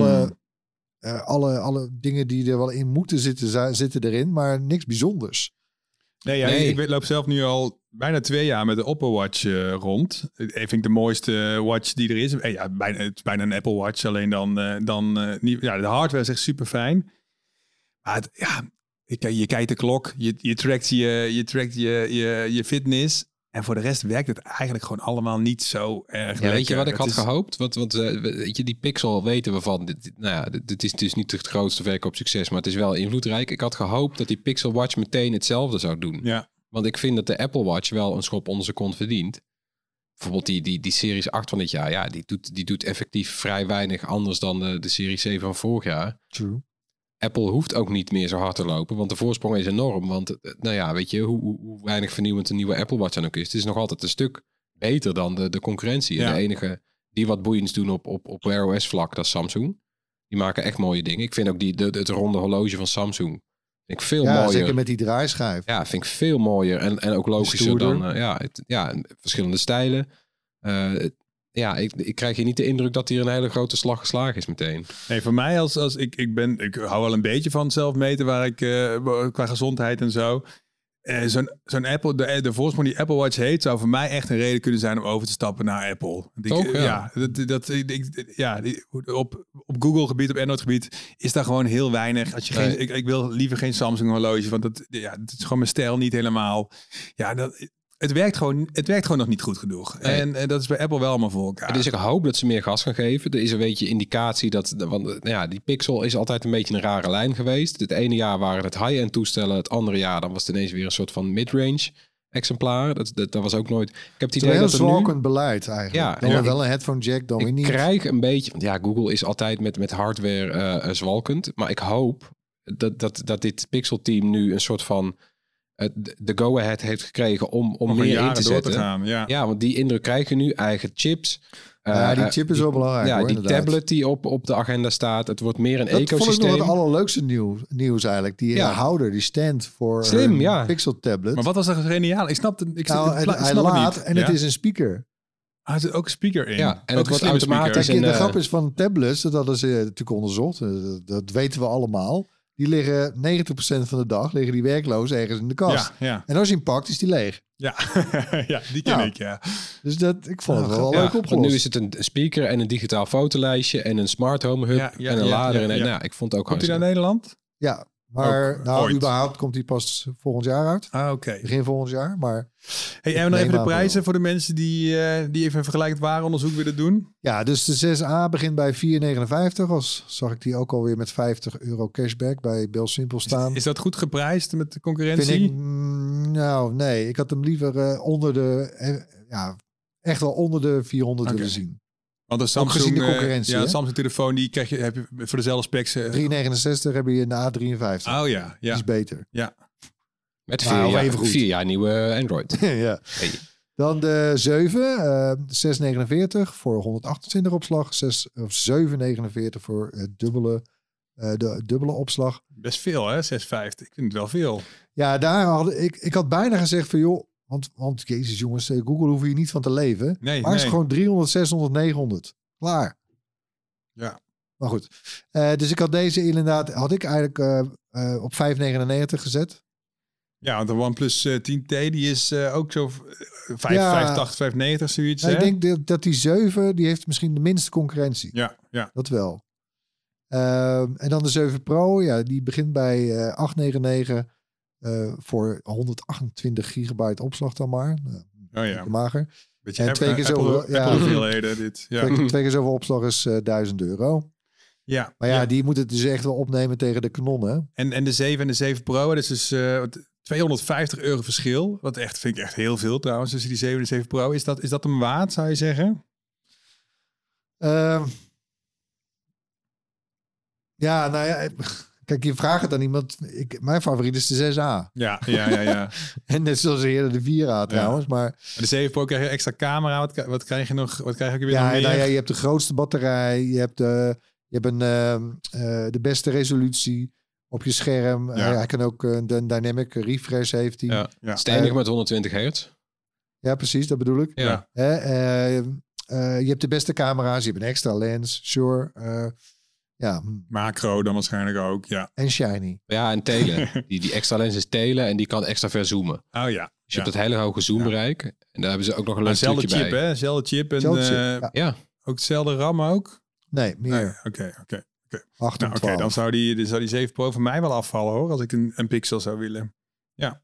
F: alle dingen die er wel in moeten zitten erin, maar niks bijzonders.
E: Nee. Ik loop zelf nu al bijna 2 jaar met de Apple Watch rond. Ik vind de mooiste watch die er is. Het is bijna een Apple Watch, alleen dan niet. Ja, de hardware is echt super fijn. Maar je kijkt de klok, je trackt je fitness. En voor de rest werkt het eigenlijk gewoon allemaal niet zo erg lekker.
D: Weet je wat ik had gehoopt? Want weet je, die Pixel weten we van. Dit is dus niet het grootste verkoopsucces, maar het is wel invloedrijk. Ik had gehoopt dat die Pixel Watch meteen hetzelfde zou doen. Ja. Want ik vind dat de Apple Watch wel een schop onder zijn kont verdient. Bijvoorbeeld die Series 8 van dit jaar. Die doet effectief vrij weinig anders dan de Series 7 van vorig jaar.
F: True.
D: Apple hoeft ook niet meer zo hard te lopen, want de voorsprong is enorm. Want weet je, hoe weinig vernieuwend een nieuwe Apple Watch dan ook is. Het is nog altijd een stuk beter dan de concurrentie. Ja. De enige die wat boeiends doen op Wear OS vlak, dat is Samsung. Die maken echt mooie dingen. Ik vind ook het ronde horloge van Samsung vind ik veel mooier.
F: Zeker met die draaischijf.
D: Ja, vind ik veel mooier en ook logischer dan verschillende stijlen. Ik krijg hier niet de indruk dat hier een hele grote slag geslagen is meteen.
E: Nee, voor mij als ik hou wel een beetje van zelf meten waar ik qua gezondheid en zo. Zo'n Apple, de voorsprong die Apple Watch heet, zou voor mij echt een reden kunnen zijn om over te stappen naar Apple. Op Google gebied, op Android gebied is daar gewoon heel weinig. Als je ik wil liever geen Samsung horloge, want het is gewoon mijn stijl niet helemaal. Ja, Het werkt gewoon nog niet goed genoeg. Nee. En dat is bij Apple wel allemaal voor elkaar.
D: Dus ik hoop dat ze meer gas gaan geven. Er is een beetje indicatie dat... Want die Pixel is altijd een beetje een rare lijn geweest. Het ene jaar waren het high-end toestellen. Het andere jaar dan was het ineens weer een soort van mid-range exemplaar. Dat was ook nooit... Ik heb het idee dat er
F: zwalkend beleid eigenlijk. Dan wel een headphone jack, dan weer niet.
D: Ik krijg een beetje... Want Google is altijd met hardware zwalkend. Maar ik hoop dat dit Pixel team nu een soort van... de go-ahead heeft gekregen om meer in te zetten.
E: Gaan,
D: ja, want die indruk krijgen nu eigen chips.
F: Die chip is wel belangrijk.
D: Ja,
F: hoor,
D: die
F: inderdaad.
D: tablet die op de agenda staat. Het wordt meer een ecosysteem.
F: Dat vond ik nog het allerleukste nieuws eigenlijk. Die houder, die stand voor
D: Slim,
F: Pixel tablet.
E: Maar wat was er geniaal? Ik snap het.
F: Hij laat en het is een speaker.
E: Er zit ook een speaker in.
D: Ja, en het wordt automatisch.
F: De grap is van tablets, dat hadden ze natuurlijk onderzocht. Dat weten we allemaal. Die liggen 90% van de dag liggen die werkloos ergens in de kast.
E: Ja.
F: En als je hem pakt, is die leeg.
E: Ja, die ken ik, ja.
F: Dus ik vond het wel leuk opgelost.
D: Want nu is het een speaker en een digitaal fotolijstje en een smart home hub en een lader. En ik vond het ook
E: Komt hij naar Nederland?
F: Ja, maar überhaupt komt hij pas volgend jaar uit.
E: Oké.
F: Begin volgend jaar, maar...
E: Hey, en nog even de prijzen voor de mensen die even een vergelijkend warenonderzoek willen doen.
F: Ja, dus de 6A begint bij €4,59. Zag ik die ook alweer met €50 cashback bij Bel Simpel staan.
E: Is dat goed geprijsd met de concurrentie?
F: Vind ik, nee. Ik had hem liever onder de... echt wel onder de 400 willen zien.
E: Want de Samsung,
F: de concurrentie.
E: De Samsung telefoon, die heb je voor dezelfde specs.
F: €3,69 heb je een A53.
E: Oh ja.
F: Die is beter.
E: Ja.
D: Met 4 jaar nieuwe Android.
F: Ja. Hey. Dan de 7, €6,49 voor 128 opslag. €7,49 voor de dubbele opslag.
E: Best veel hè, 6,50. Ik vind het wel veel.
F: Ja, daar ik had bijna gezegd van joh, want jezus jongens, Google hoef je niet van te leven. Maar is gewoon 300, 600, 900. Klaar.
E: Ja.
F: Maar goed. Dus ik had deze inderdaad, eigenlijk op €5,99 gezet.
E: Ja, want de OnePlus 10T die is ook zo 580, 590 zoiets.
F: Nou, ik denk dat die 7, die heeft misschien de minste concurrentie.
E: Ja.
F: Dat wel. En dan de 7 Pro, die begint bij €8,99 voor 128 gigabyte opslag dan maar. Mager.
E: Beetje
F: en twee keer zoveel
E: hoeveelheden dit. Ja.
F: Twee keer zoveel opslag is €1.000.
E: Ja.
F: Maar die moet het dus echt wel opnemen tegen de kanonnen.
E: En de 7 en de 7 Pro, dat is dus €250 verschil. Wat vind ik echt heel veel trouwens tussen die 7 en de 7 Pro. Is dat hem waard, zou je zeggen?
F: Kijk, je vraagt het aan iemand. Mijn favoriet is de 6A.
E: Ja.
F: En net zoals eerder de 4A trouwens. Maar
E: de 7 Pro krijg je extra camera. Wat krijg je nog? Wat krijg je weer nog meer?
F: Je hebt de grootste batterij. Je hebt de beste resolutie. op je scherm. Hij kan ook een dynamic refresh heeft hij.
D: Ja. Steenig met 120 hertz.
F: Ja, precies, dat bedoel ik.
D: Ja.
F: Je hebt de beste camera's, je hebt een extra lens, sure.
E: Macro dan waarschijnlijk ook, ja.
F: En shiny.
D: Ja, en telen. die extra lens is telen en die kan extra ver zoomen.
E: Oh ja.
D: Dus je hebt dat hele hoge zoombereik. En daar hebben ze ook nog een leuk trucje bij.
E: Chip, hè? Zelfde chip. En ook hetzelfde RAM ook?
F: Nee, meer.
E: Oké.
F: 8 en 12.
E: Oké, dan zou die 7 Pro voor mij wel afvallen, hoor. Als ik een Pixel zou willen. Ja.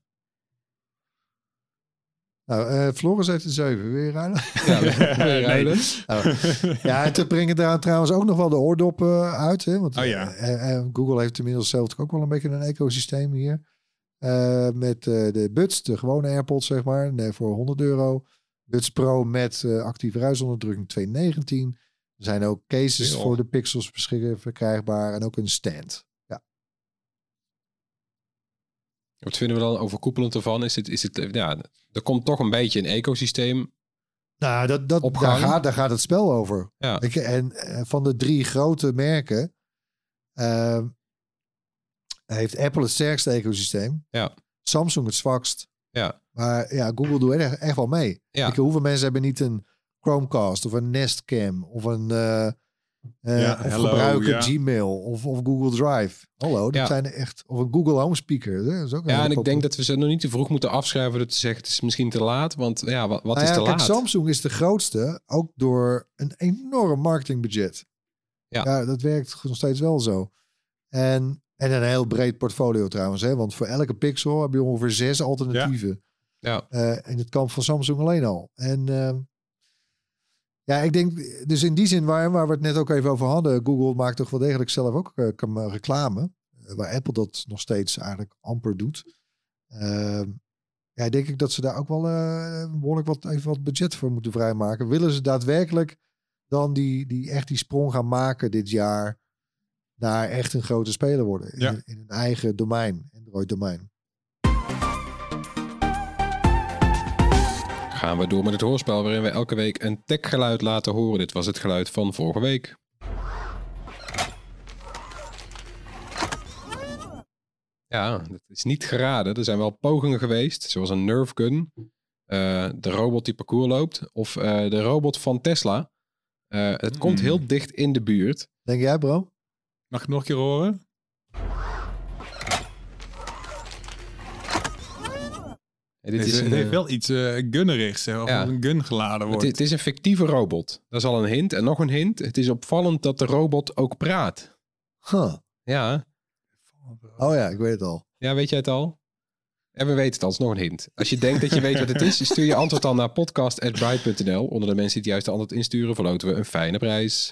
F: Nou, Floris heeft een 7. Wil je ruilen?
D: Ja, wil je ruilen?
F: Ja, te brengen daar trouwens ook nog wel de oordoppen uit. Hè? Want
E: Google
F: heeft inmiddels zelf ook wel een beetje een ecosysteem hier. Met de Buds, de gewone AirPods, zeg maar. Nee, voor €100. Buds Pro met actieve ruisonderdrukking 219. Er zijn ook cases voor de Pixels verkrijgbaar. En ook een stand. Ja.
D: Wat vinden we dan overkoepelend ervan? Er komt toch een beetje een ecosysteem.
F: Nou, daar gaat het spel over.
D: Ja.
F: En van de 3 grote merken heeft Apple het sterkste ecosysteem.
D: Ja.
F: Samsung het zwakst.
D: Ja.
F: Maar Google doet echt wel mee.
D: Ja.
F: Hoeveel mensen hebben niet een Chromecast of een Nest Cam of een gebruiken Gmail of Google Drive. Hallo, dat zijn echt, of een Google Home Speaker. Dat is ook
D: en ik denk dat we ze nog niet te vroeg moeten afschrijven door te zeggen het is misschien te laat, want wat is te laat?
F: Samsung is de grootste, ook door een enorm marketingbudget. Ja, dat werkt nog steeds wel zo. En een heel breed portfolio trouwens, hè? Want voor elke Pixel heb je ongeveer 6 alternatieven.
D: Ja.
F: In het kamp van Samsung alleen al. En ik denk, dus in die zin waar we het net ook even over hadden, Google maakt toch wel degelijk zelf ook reclame. Waar Apple dat nog steeds eigenlijk amper doet. Denk ik dat ze daar ook wel behoorlijk wat budget voor moeten vrijmaken. Willen ze daadwerkelijk dan die sprong gaan maken dit jaar naar echt een grote speler worden. In een eigen domein, Android domein.
D: Gaan we door met het hoorspel waarin we elke week een techgeluid laten horen. Dit was het geluid van vorige week. Ja, dat is niet geraden. Er zijn wel pogingen geweest, zoals een Nerf gun, de robot die parcours loopt, of de robot van Tesla. Het komt heel dicht in de buurt.
F: Denk jij, bro?
E: Mag ik nog een keer horen? Het heeft wel iets gunnerigs, of een gun geladen wordt.
D: Het is een fictieve robot. Dat is al een hint. En nog een hint. Het is opvallend dat de robot ook praat. Ja.
F: Oh ja, ik weet het al.
D: Ja, weet jij het al? En we weten het al. Het is nog een hint. Als je denkt dat je weet wat het is, stuur je antwoord dan naar podcast@bright.nl. Onder de mensen die het juiste antwoord insturen, verloten we een fijne prijs.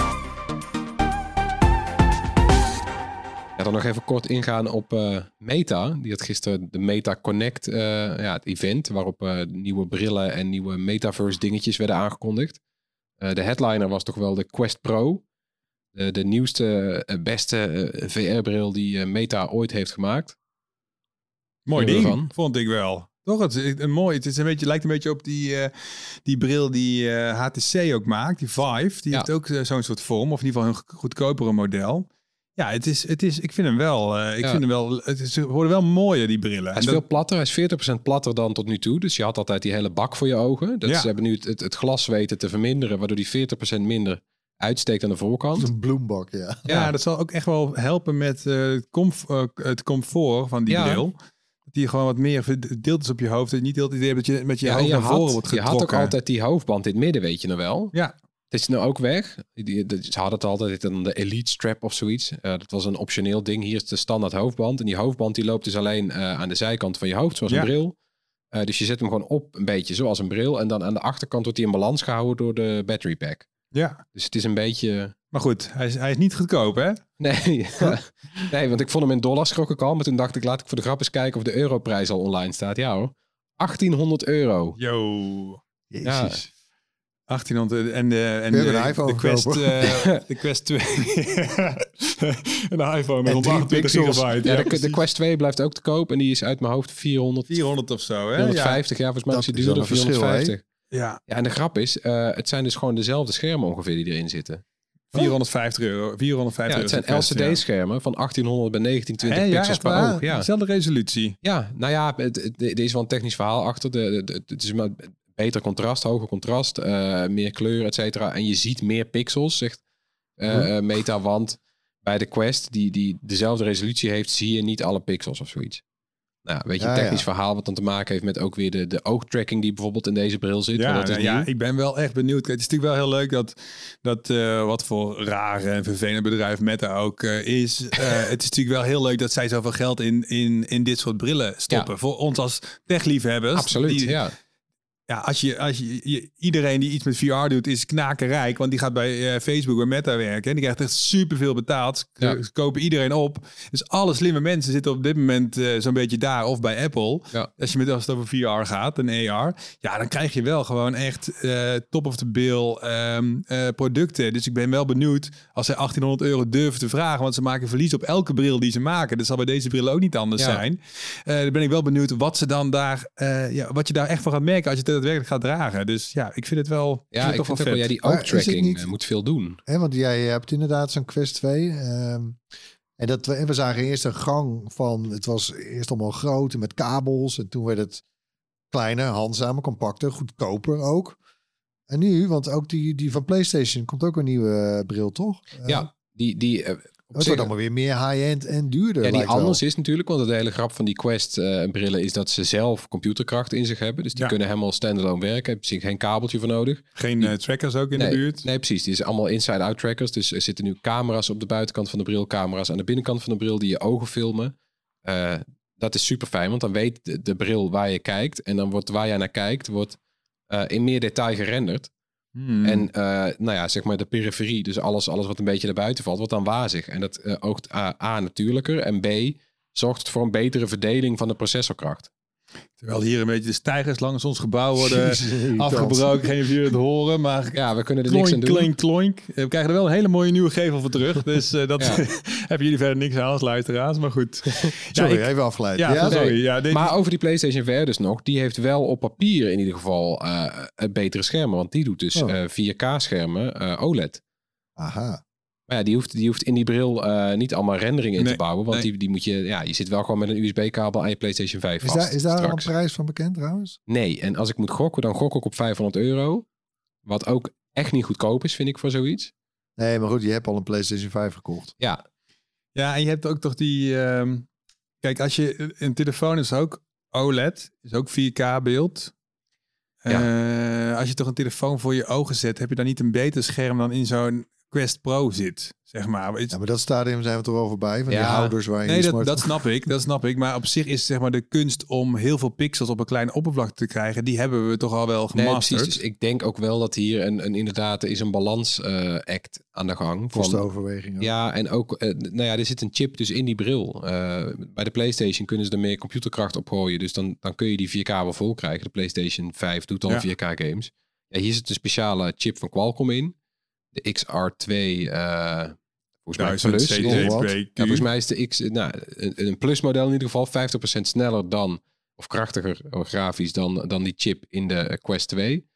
D: Ja, dan nog even kort ingaan op Meta. Die had gisteren de Meta Connect, het event, waarop nieuwe brillen en nieuwe Metaverse dingetjes werden aangekondigd. De headliner was toch wel de Quest Pro. De nieuwste, beste VR-bril die Meta ooit heeft gemaakt.
E: Mooi ding, vond ik wel. Toch, het is lijkt een beetje op die bril die HTC ook maakt, die Vive. Die heeft ook zo'n soort vorm, of in ieder geval een goedkopere model. Ja, het is. Ik vind hem wel. Ze worden wel mooier, die brillen.
D: Hij is veel platter. Hij is 40% platter dan tot nu toe. Dus je had altijd die hele bak voor je ogen. Ze hebben nu het glas weten te verminderen, waardoor die 40% minder uitsteekt aan de voorkant.
F: Een bloembak,
E: Ja, dat zal ook echt wel helpen met het comfort van die bril. Dat die gewoon wat meer deelt is op je hoofd. Dat je niet heel het idee hebt dat je met je hoofd naar voren wordt getrokken.
D: Je had ook altijd die hoofdband in het midden, weet je nog wel.
E: Ja.
D: Het is nu ook weg. Ze hadden het altijd de Elite Strap of zoiets. Dat was een optioneel ding. Hier is de standaard hoofdband. En die hoofdband die loopt dus alleen aan de zijkant van je hoofd, zoals een bril. Dus je zet hem gewoon op een beetje zoals een bril. En dan aan de achterkant wordt hij in balans gehouden door de battery pack.
E: Ja.
D: Dus het is een beetje...
E: Maar goed, hij is niet goedkoop, hè?
D: Nee. Nee, want ik vond hem in dollars schrok ik al. Maar toen dacht ik, laat ik voor de grap eens kijken of de europrijs al online staat. Ja hoor. €1800.
E: Yo.
F: Jezus.
E: Ja. 1800 en
F: de
E: Quest, de Quest 2. Een iPhone met 128 gigabyte.
D: Ja, de Quest 2 blijft ook te koop en die is uit mijn hoofd 400
E: of zo, hè?
D: 450, volgens mij is die duurder, 450.
E: Ja.
D: Ja, en de grap is, het zijn dus gewoon dezelfde schermen ongeveer die erin zitten.
E: €450. €450
D: het zijn
E: Quest,
D: LCD-schermen van 1800 bij 1920 pixels per oog. Ja.
E: Dezelfde resolutie.
D: Ja, nou ja, er is wel een technisch verhaal achter. Het is maar beter contrast, hoger contrast, meer kleur, et cetera. En je ziet meer pixels, zegt Meta, want bij de Quest, die dezelfde resolutie heeft, zie je niet alle pixels of zoiets. Nou, weet je, een technisch verhaal wat dan te maken heeft met ook weer de oogtracking die bijvoorbeeld in deze bril zit.
E: Ja, ik ben wel echt benieuwd. Het is natuurlijk wel heel leuk dat wat voor rare en vervelend bedrijf Meta ook is. Het is natuurlijk wel heel leuk dat zij zoveel geld in dit soort brillen stoppen. Ja. Voor ons als techliefhebbers.
D: Absoluut,
E: Ja, als je iedereen die iets met VR doet, is knakenrijk. Want die gaat bij Facebook, bij Meta werken. En die krijgt echt superveel betaald. Ze kopen iedereen op. Dus alle slimme mensen zitten op dit moment zo'n beetje daar. Of bij Apple. Ja. Als het over VR gaat en AR. Ja, dan krijg je wel gewoon echt top of the bill producten. Dus ik ben wel benieuwd als zij €1800 durven te vragen. Want ze maken verlies op elke bril die ze maken. Dat zal bij deze bril ook niet anders zijn. Dan ben ik wel benieuwd wat ze dan daar... wat je daar echt van gaat merken als je het daadwerkelijk gaat dragen. Dus ja, ik vind het wel...
D: Ja, ik vind wel die oogtracking moet veel doen.
F: Want jij hebt inderdaad zo'n Quest 2. En we zagen eerst een gang van... Het was eerst allemaal groot en met kabels. En toen werd het kleiner, handzamer, compacter, goedkoper ook. En nu, want ook die van PlayStation komt ook een nieuwe bril, toch?
D: Ja,
F: het wordt allemaal weer meer high-end en duurder.
D: Ja, die anders is natuurlijk, want de hele grap van die Quest brillen is dat ze zelf computerkracht in zich hebben. Dus die kunnen helemaal standalone werken. Heb je geen kabeltje voor nodig.
E: Geen trackers ook in de buurt?
D: Nee, precies. Die is allemaal inside-out trackers. Dus er zitten nu camera's op de buitenkant van de bril, camera's aan de binnenkant van de bril die je ogen filmen. Dat is super fijn, want dan weet de bril waar je kijkt. En dan wordt waar jij naar kijkt, wordt in meer detail gerenderd. En zeg maar de periferie, dus alles wat een beetje naar buiten valt, wordt dan wazig. En dat oogt A natuurlijker en B zorgt het voor een betere verdeling van de processorkracht.
E: Terwijl hier een beetje de stijgers langs ons gebouw worden afgebroken. Geen of jullie het horen, maar
D: ja, we kunnen er niks aan doen.
E: Klonk. We krijgen er wel een hele mooie nieuwe gevel voor terug. Dus dat hebben jullie verder niks aan als luisteraars, maar goed.
F: Sorry, even afgeleid.
E: Sorry. Ja,
D: maar over die PlayStation VR dus nog, die heeft wel op papier in ieder geval betere schermen, want die doet dus 4K-schermen OLED.
F: Aha.
D: Maar ja, die hoeft in die bril niet allemaal renderingen in te bouwen. Want die moet je zit wel gewoon met een USB-kabel aan je PlayStation 5 vast.
F: Is daar al een prijs van bekend trouwens?
D: Nee, en als ik moet gokken, dan gok ik op €500. Wat ook echt niet goedkoop is, vind ik, voor zoiets.
F: Nee, maar goed, je hebt al een PlayStation 5 gekocht.
D: Ja.
E: Ja, en je hebt ook toch die... kijk, als je een telefoon is ook OLED, is ook 4K beeld. Als je toch een telefoon voor je ogen zet, heb je dan niet een beter scherm dan in zo'n Quest Pro zit, zeg maar.
F: Ja, maar dat stadium zijn we toch wel voorbij, van die houders waar je...
E: Nee, dat snap ik. Maar op zich is zeg maar de kunst om heel veel pixels op een kleine oppervlakte te krijgen, die hebben we toch al wel gemasterd.
D: Nee, precies. Dus ik denk ook wel dat hier inderdaad is een balans act aan de gang.
F: Kostenoverweging.
D: Ja, en ook, er zit een chip dus in die bril. Bij de PlayStation kunnen ze er meer computerkracht op gooien. Dus dan kun je die 4K wel vol krijgen. De PlayStation 5 doet al 4K games. Ja, hier zit een speciale chip van Qualcomm in. De XR2, volgens mij plus. Volgens mij is de een plus model in ieder geval 50% sneller dan, of krachtiger grafisch dan die chip in de Quest 2.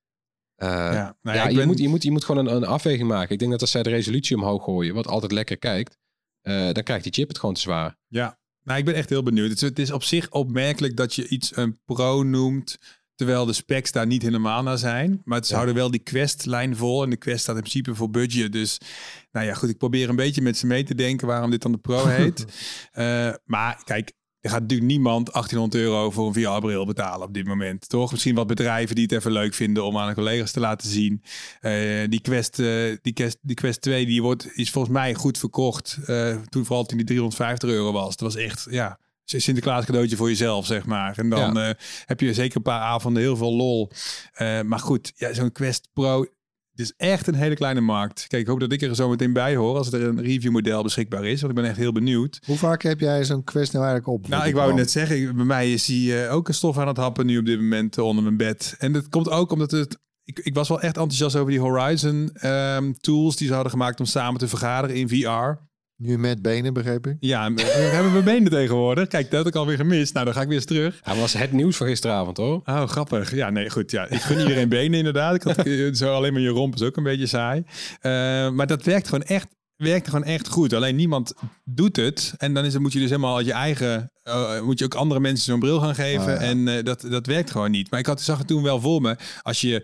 D: Je moet gewoon een afweging maken. Ik denk dat als zij de resolutie omhoog gooien, wat altijd lekker kijkt, dan krijgt die chip het gewoon te zwaar.
E: Ja, ik ben echt heel benieuwd. Het is op zich opmerkelijk dat je iets een Pro noemt, terwijl de specs daar niet helemaal naar zijn. Maar ze houden wel die Quest-lijn vol. En de Quest staat in principe voor budget. Dus goed, ik probeer een beetje met ze mee te denken waarom dit dan de Pro heet. Maar kijk, er gaat natuurlijk niemand €1800 voor een VR-bril betalen op dit moment. Toch? Misschien wat bedrijven die het even leuk vinden om aan hun collega's te laten zien. Die Quest 2 is volgens mij goed verkocht. Vooral toen die €350 was. Dat was echt, Sinterklaas cadeautje voor jezelf, zeg maar. En dan heb je zeker een paar avonden heel veel lol. Maar goed, zo'n Quest Pro, het is echt een hele kleine markt. Kijk, ik hoop dat ik er zo meteen bij hoor als er een reviewmodel beschikbaar is. Want ik ben echt heel benieuwd.
F: Hoe vaak heb jij zo'n Quest nou eigenlijk op?
E: Nou, ik wou net zeggen, bij mij is hij ook een stof aan het happen nu op dit moment onder mijn bed. En dat komt ook omdat ik was wel echt enthousiast over die Horizon tools die ze hadden gemaakt om samen te vergaderen in VR.
F: Nu met benen, begreep ik.
E: Ja, hebben we benen tegenwoordig? Kijk, dat had ik alweer gemist. Nou, dan ga ik weer eens terug.
D: Hij was het nieuws van gisteravond, hoor.
E: Oh, grappig. Ja, nee, goed. Ja, ik gun iedereen benen inderdaad. Ik had zo alleen maar je romp is ook een beetje saai. Maar dat werkt gewoon echt goed. Alleen niemand doet het. En dan moet je dus helemaal uit je eigen... moet je ook andere mensen zo'n bril gaan geven.
F: Oh, ja.
E: En dat werkt gewoon niet. Maar zag het toen wel voor me. Als je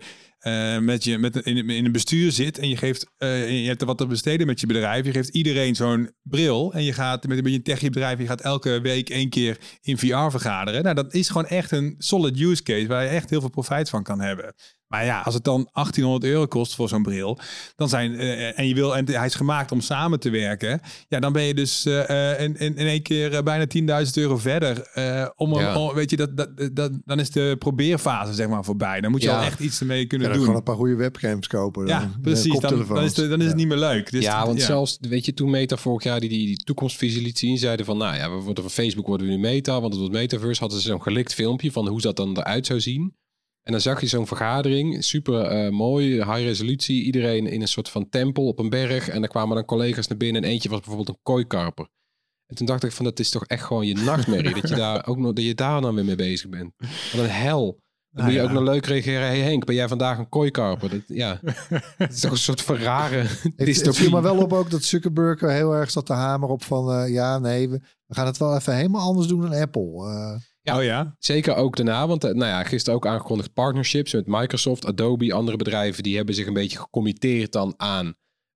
E: in een bestuur zit en je geeft, je hebt er wat te besteden met je bedrijf. Je geeft iedereen zo'n bril en je gaat met een techie bedrijf, je gaat elke week 1 keer in VR vergaderen. Nou, dat is gewoon echt een solid use case waar je echt heel veel profijt van kan hebben. Maar ja, als het dan €1800 kost voor zo'n bril, dan en hij is gemaakt om samen te werken, ja, dan ben je dus in 1 keer bijna €10.000 verder. Weet je, dan is de probeerfase zeg maar voorbij. Dan moet je al echt iets ermee kunnen doen.
F: Gewoon een paar goede webcams kopen.
E: Ja, precies. Dan is het niet meer leuk. Dus
D: zelfs, weet je, toen Meta vorig jaar die toekomstvisie liet zien, zeiden van, nou ja, we worden van Facebook worden we nu Meta, want het wordt Metaverse. Hadden ze zo'n gelikt filmpje van hoe dat dan eruit zou zien. En dan zag je zo'n vergadering, super mooi, high resolutie. Iedereen in een soort van tempel op een berg. En daar kwamen dan collega's naar binnen. En eentje was bijvoorbeeld een kooikarper. En toen dacht ik van, dat is toch echt gewoon je nachtmerrie. dat je daar dan weer mee bezig bent. Wat een hel. Dan moet je ook nog leuk reageren. Hey Henk, ben jij vandaag een kooikarper? Dat is toch een soort van rare dystopie.
F: Het viel me wel op ook dat Zuckerberg heel erg zat te hameren op van... we gaan het wel even helemaal anders doen dan Apple.
D: Zeker ook daarna. Want gisteren ook aangekondigd partnerships met Microsoft, Adobe, andere bedrijven. Die hebben zich een beetje gecommitteerd dan aan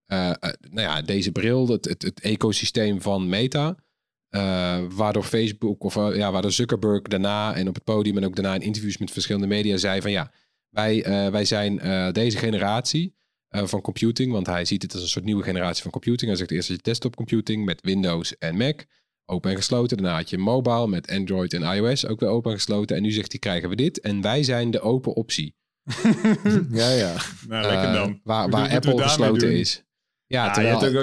D: deze bril, het ecosysteem van Meta. Waardoor Facebook waardoor Zuckerberg daarna en op het podium en ook daarna in interviews met verschillende media zei van wij zijn deze generatie van computing. Want hij ziet het als een soort nieuwe generatie van computing. Hij zegt eerst je desktop computing met Windows en Mac. Open en gesloten. Daarna had je mobile met Android en iOS. Ook weer open en gesloten. En nu zegt hij, krijgen we dit. En wij zijn de open optie.
F: Ja.
E: Nou, lekker dan.
D: Waar Apple gesloten is. Ja,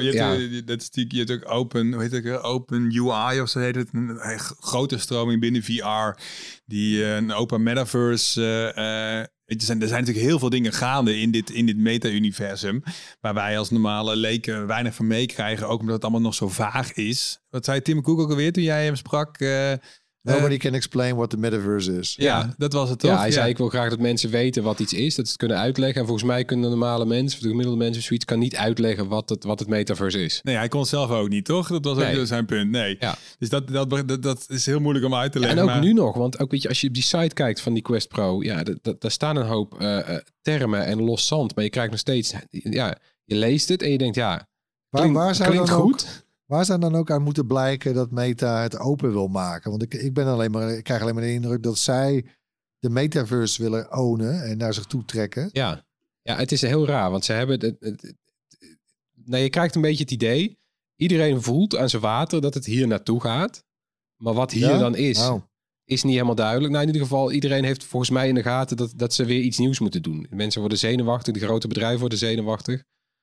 E: je hebt ook open, hoe heet het, open UI of zo heet het. Een grote stroming binnen VR. Die een open metaverse... er zijn natuurlijk heel veel dingen gaande in dit meta-universum. Waar wij als normale leken weinig van meekrijgen. Ook omdat het allemaal nog zo vaag is. Wat zei Tim Cook ook alweer toen jij hem sprak?
F: Nobody can explain what the metaverse is.
E: Ja, dat was het toch?
D: Ja, hij zei, ik wil graag dat mensen weten wat iets is. Dat ze het kunnen uitleggen. En volgens mij kunnen de normale mensen, of de gemiddelde mensen, zoiets kan niet uitleggen wat het metaverse is.
E: Nee, hij kon het zelf ook niet, toch? Dat was ook zijn punt. Nee. Ja. Dus dat is heel moeilijk om uit te leggen.
D: En ook nu nog, want ook weet je, als je op die site kijkt van die Quest Pro, daar staan een hoop termen en los zand. Maar je krijgt nog steeds, je leest het en je denkt, klinkt goed.
F: Waar zou dan ook aan moeten blijken dat Meta het open wil maken? Want ik krijg alleen maar de indruk dat zij de metaverse willen ownen en naar zich toe trekken.
D: Ja, het is heel raar, want ze hebben je krijgt een beetje het idee, iedereen voelt aan zijn water dat het hier naartoe gaat. Maar wat hier dan is niet helemaal duidelijk. Nou, in ieder geval, iedereen heeft volgens mij in de gaten dat ze weer iets nieuws moeten doen. Mensen worden zenuwachtig, de grote bedrijven worden zenuwachtig.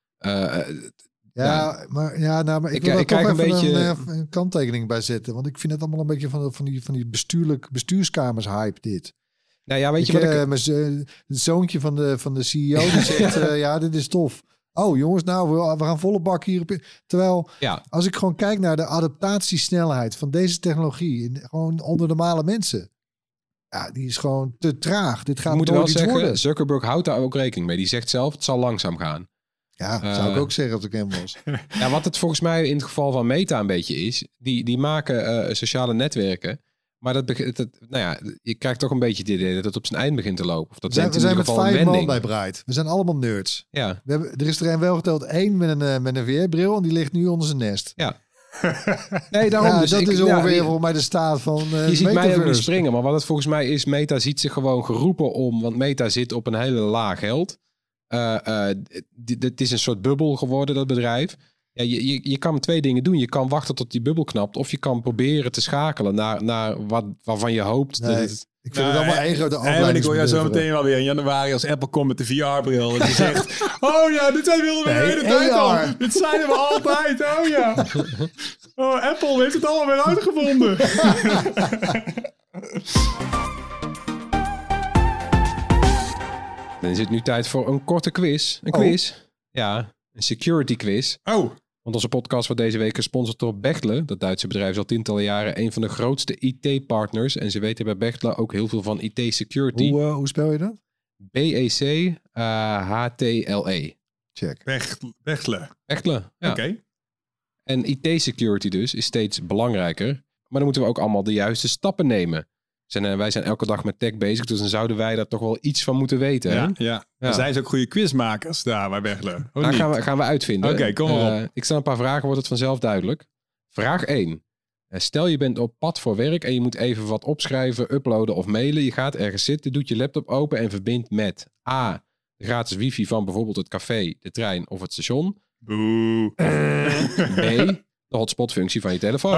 F: Maar ik wil er toch even een kanttekening bij zetten. Want ik vind het allemaal een beetje van die bestuurskamers hype dit.
D: Nou ja, weet je wat
F: het zoontje van de CEO die zegt, dit is tof. Oh jongens, we gaan volle bak hierop. Terwijl, als ik gewoon kijk naar de adaptatiesnelheid van deze technologie, gewoon onder normale mensen. Ja, die is gewoon te traag. Dit gaat nooit iets worden.
D: Zuckerberg houdt daar ook rekening mee. Die zegt zelf, het zal langzaam gaan.
F: Ja, zou ik ook zeggen als ik hem was.
D: Ja, wat het volgens mij in het geval van Meta een beetje is, die maken sociale netwerken, maar je krijgt toch een beetje het idee dat het op zijn eind begint te lopen. Of dat
F: we zijn met 5 man bij Bright. We zijn allemaal nerds.
D: Ja.
F: Er is er wel geteld 1 met een VR-bril en die ligt nu onder zijn nest.
D: Ja. Nee, daarom dus
F: dat is ongeveer volgens mij de staat van
D: je ziet mij ook niet springen, maar wat het volgens mij is, Meta ziet zich gewoon geroepen om, want Meta zit op een hele laag geld. Het is een soort bubbel geworden, dat bedrijf. Ja, je kan 2 dingen doen. Je kan wachten tot die bubbel knapt, of je kan proberen te schakelen naar waarvan je hoopt dat het...
F: Ik vind het allemaal één grote afleiding.
E: Ik hoor jou zo meteen wel weer in januari als Apple komt met de VR-bril. En je zegt, dit zijn wilden we de hele tijd al. Dit zeiden we altijd. Oh ja. Oh, Apple heeft het allemaal weer uitgevonden.
D: Dan is het nu tijd voor een korte quiz. Een quiz. Ja, een security quiz.
E: Oh.
D: Want onze podcast wordt deze week gesponsord door Bechtle. Dat Duitse bedrijf is al tientallen jaren een van de grootste IT-partners. En ze weten bij Bechtle ook heel veel van IT-security.
F: Hoe spel je dat?
D: B-E-C-H-T-L-E.
F: Check.
E: Bechtle.
D: Bechtle, ja.
E: Oké.
D: En IT-security dus is steeds belangrijker. Maar dan moeten we ook allemaal de juiste stappen nemen. Wij zijn elke dag met tech bezig, dus dan zouden wij daar toch wel iets van moeten weten. Hè?
E: Ja. Dan zijn ze ook goede quizmakers daar bij Bechtle.
D: Nou, gaan we uitvinden.
E: Oké, kom maar op.
D: Ik stel een paar vragen, wordt het vanzelf duidelijk. Vraag 1. Stel je bent op pad voor werk en je moet even wat opschrijven, uploaden of mailen. Je gaat ergens zitten, doet je laptop open en verbindt met A. de gratis wifi van bijvoorbeeld het café, de trein of het station.
E: Boe.
D: B. de hotspot-functie van je telefoon.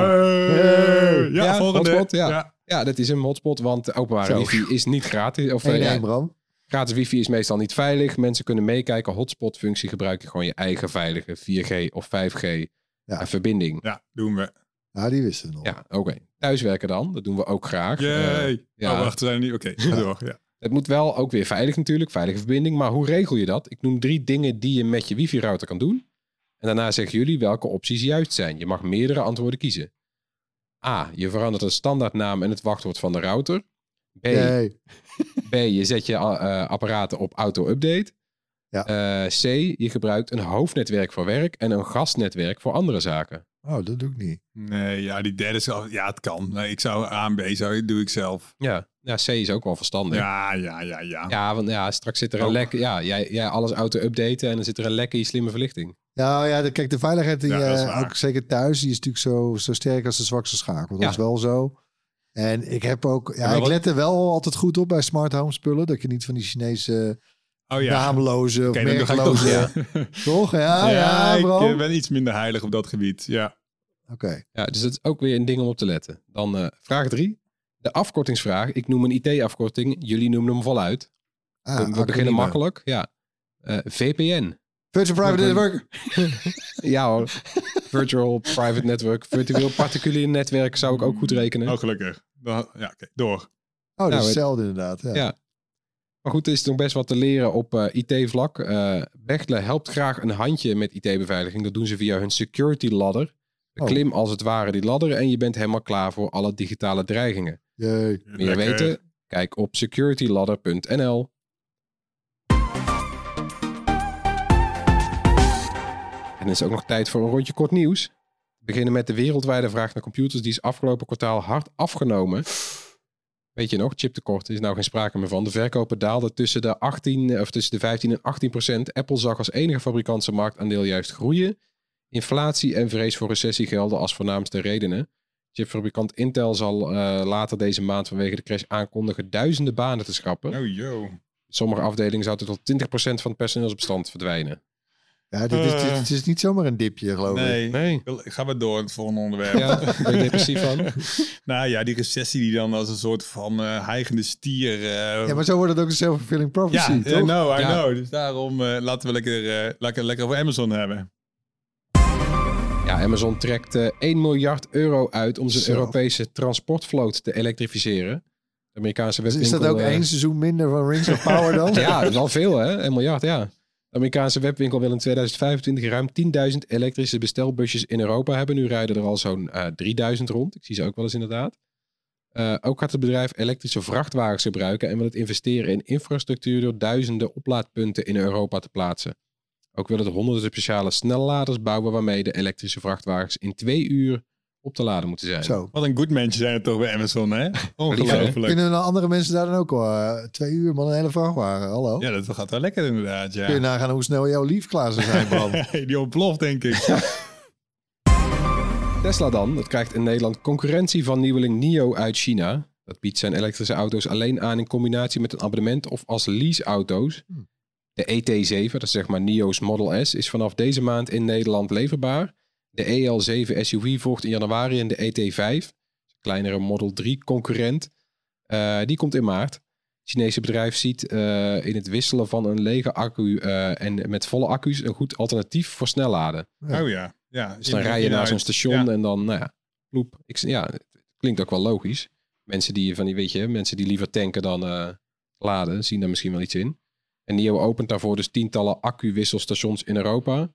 E: Ja, volgende.
D: Hotspot, ja, dat is een hotspot, want openbare wifi is niet gratis. Of,
F: Bram.
D: Gratis wifi is meestal niet veilig. Mensen kunnen meekijken. Hotspot-functie gebruik je gewoon je eigen veilige 4G of 5G verbinding.
E: Ja, doen we.
F: Ja, die wisten we nog.
D: Ja, oké. Thuiswerken dan, dat doen we ook graag.
E: Wacht, we zijn er niet. Oké, ga door. Ja.
D: Het moet wel ook weer veilig natuurlijk, veilige verbinding. Maar hoe regel je dat? Ik noem 3 dingen die je met je wifi-router kan doen. En daarna zeggen jullie welke opties juist zijn. Je mag meerdere antwoorden kiezen. A. Je verandert de standaardnaam en het wachtwoord van de router. B. Je zet je apparaten op auto-update.
F: Ja.
D: C. Je gebruikt een hoofdnetwerk voor werk en een gastnetwerk voor andere zaken.
F: Oh, dat doe ik niet.
E: Nee, ja, die derde is al... Ja, het kan. Nee, ik zou A en B doe ik zelf.
D: Ja, C is ook wel verstandig.
E: Ja.
D: Ja, want straks zit er een lek... Ja, jij alles auto-updaten en dan zit er een lek in je slimme verlichting.
F: Nou ja, kijk, de veiligheid, ook zeker thuis, die is natuurlijk zo sterk als de zwakste schakel. Dat is wel zo. En ik heb ook... ik let er wel altijd goed op bij smart home spullen. Dat je niet van die Chinese... naamloze of merkloze. Toch? Ja, bro.
E: Ik ben iets minder heilig op dat gebied. Ja.
F: Oké.
D: Ja, dus dat is ook weer een ding om op te letten. Dan vraag 3. De afkortingsvraag. Ik noem een IT-afkorting. Jullie noemen hem voluit. We beginnen makkelijk. Ja. VPN.
F: Virtual Private Network.
D: Ja hoor. Virtual Private Network. Virtueel particulier netwerk zou ik ook goed rekenen.
E: Oh, gelukkig. Oké, door.
F: Oh, dat is hetzelfde inderdaad. Ja.
D: Maar goed, er is nog best wat te leren op IT-vlak. Bechtle helpt graag een handje met IT-beveiliging. Dat doen ze via hun security ladder. Klim als het ware die ladder en je bent helemaal klaar voor alle digitale dreigingen.
F: Jee.
D: Meer weten? Kijk op securityladder.nl. En er is ook nog tijd voor een rondje kort nieuws. We beginnen met de wereldwijde vraag naar computers. Die is afgelopen kwartaal hard afgenomen. Weet je nog, chiptekort is nou geen sprake meer van. De verkopen daalden tussen de 15 en 18%. Apple zag als enige fabrikant zijn marktaandeel juist groeien. Inflatie en vrees voor recessie gelden als voornaamste redenen. Chipfabrikant Intel zal later deze maand vanwege de crash aankondigen duizenden banen te schrappen.
E: Oh, yo.
D: Sommige afdelingen zouden tot 20% van het personeelsbestand verdwijnen.
F: Ja, dit is niet zomaar een dipje, geloof ik.
D: Nee.
E: Ik ga maar door het volgende onderwerp.
D: Ja, ben je depressief van?
E: Nou ja, die recessie die dan als een soort van hijgende stier...
F: Ja, maar zo wordt het ook een self-fulfilling prophecy,
E: ja,
F: toch?
E: I know. Dus daarom laten we lekker over Amazon hebben.
D: Ja, Amazon trekt 1 miljard euro uit om zijn Europese transportvloot te elektrificeren. De Amerikaanse webwinkel...
F: Is dat ook 1 seizoen minder van Rings of Power dan?
D: Ja, dat is al veel hè, 1 miljard, ja. De Amerikaanse webwinkel wil in 2025 ruim 10.000 elektrische bestelbusjes in Europa hebben. Nu rijden er al zo'n 3.000 rond. Ik zie ze ook wel eens inderdaad. Ook gaat het bedrijf elektrische vrachtwagens gebruiken en wil het investeren in infrastructuur door duizenden oplaadpunten in Europa te plaatsen. Ook wil het honderden speciale snelladers bouwen waarmee de elektrische vrachtwagens in 2 uur op te laden moeten zijn.
F: Zo.
E: Wat een goed mensen zijn het toch bij Amazon, hè? Ongelooflijk.
F: Kunnen andere mensen daar dan ook al 2 uur man een hele vrachtwagen? Hallo?
E: Ja, dat gaat wel lekker inderdaad, ja.
F: Kun je nagaan hoe snel jouw lief klaar zou zijn, Bram?
E: Die ontploft, denk ik.
D: Tesla dan, dat krijgt in Nederland concurrentie van nieuweling NIO uit China. Dat biedt zijn elektrische auto's alleen aan in combinatie met een abonnement of als leaseauto's. De ET7, dat is zeg maar NIO's Model S, is vanaf deze maand in Nederland leverbaar. De EL7 SUV volgt in januari en de ET5, kleinere Model 3 concurrent, die komt in maart. Het Chinese bedrijf ziet in het wisselen van een lege accu en met volle accu's een goed alternatief voor snelladen.
E: Ja. Oh ja.
D: Dus dan rij je naar zo'n station en dan, ploep. Het klinkt ook wel logisch. Mensen die liever tanken dan laden, zien daar misschien wel iets in. En NIO opent daarvoor dus tientallen accu-wisselstations in Europa.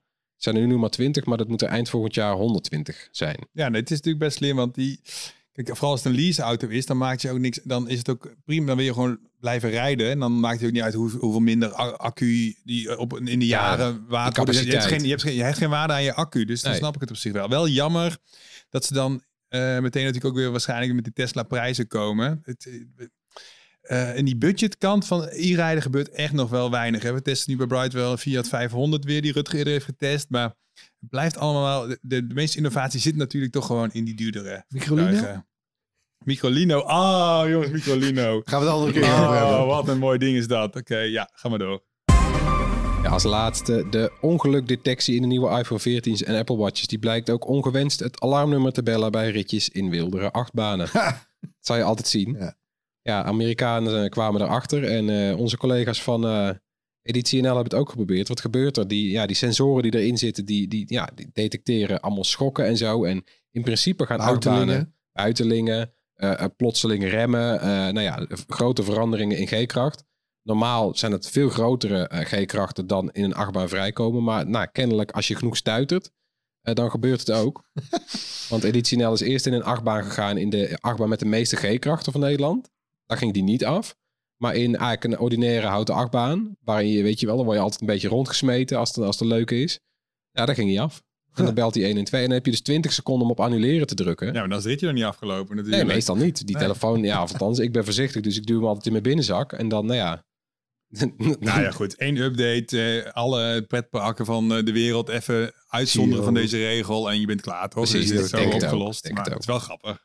D: zijn er nu nog maar 20, maar dat moet er eind volgend jaar 120 zijn.
E: Ja, nee, het is natuurlijk best slim, want kijk, vooral als het een leaseauto is, dan maakt je ook niks. Dan is het ook prima. Dan wil je gewoon blijven rijden. En dan maakt het ook niet uit hoeveel minder accu die in de jaren waard wordt. Je hebt geen waarde aan je accu. Dus dan snap ik het op zich wel. Wel jammer dat ze dan meteen natuurlijk ook weer waarschijnlijk met die Tesla prijzen komen. In die budgetkant van e-rijden gebeurt echt nog wel weinig. Hè? We testen nu bij Bright wel een Fiat 500 weer, die Rutger eerder heeft getest. Maar het blijft allemaal wel... De meeste innovatie zit natuurlijk toch gewoon in die duurdere
F: Microlino?
E: Microlino. Ah, jongens, Microlino.
F: Gaan we het andere keer over hebben.
E: Wat een mooi ding is dat. Oké, ja, ga maar door.
D: Ja, als laatste, de ongelukdetectie in de nieuwe iPhone 14's en Apple Watches. Die blijkt ook ongewenst het alarmnummer te bellen bij ritjes in wildere achtbanen. Dat zal je altijd zien.
F: Ja.
D: Ja, Amerikanen kwamen erachter en onze collega's van Editie NL hebben het ook geprobeerd. Wat gebeurt er? Die sensoren die erin zitten, die detecteren allemaal schokken en zo. En in principe gaan achtbanen, buitelingen, plotseling remmen, grote veranderingen in G-kracht. Normaal zijn het veel grotere G-krachten dan in een achtbaan vrijkomen. Maar kennelijk als je genoeg stuitert, dan gebeurt het ook. Want Editie NL is eerst in een achtbaan gegaan, in de achtbaan met de meeste G-krachten van Nederland. Daar ging die niet af. Maar in eigenlijk een ordinaire houten achtbaan, waarin je, weet je wel, dan word je altijd een beetje rondgesmeten als het leuk is. Ja, daar ging hij af. En dan belt hij 112 en dan heb je dus 20 seconden om op annuleren te drukken.
E: Ja, maar dan is het ritje nog niet afgelopen natuurlijk.
D: Nee, meestal niet. Die telefoon, ja, of althans, ik ben voorzichtig, dus ik duw hem altijd in mijn binnenzak. En dan, Nou
E: ja, goed. 1 update. Alle pretparken van de wereld even uitzonderen van deze regel. En je bent klaar, toch?
D: Precies,
E: dus het is zo opgelost.
D: Maar
E: het is wel grappig.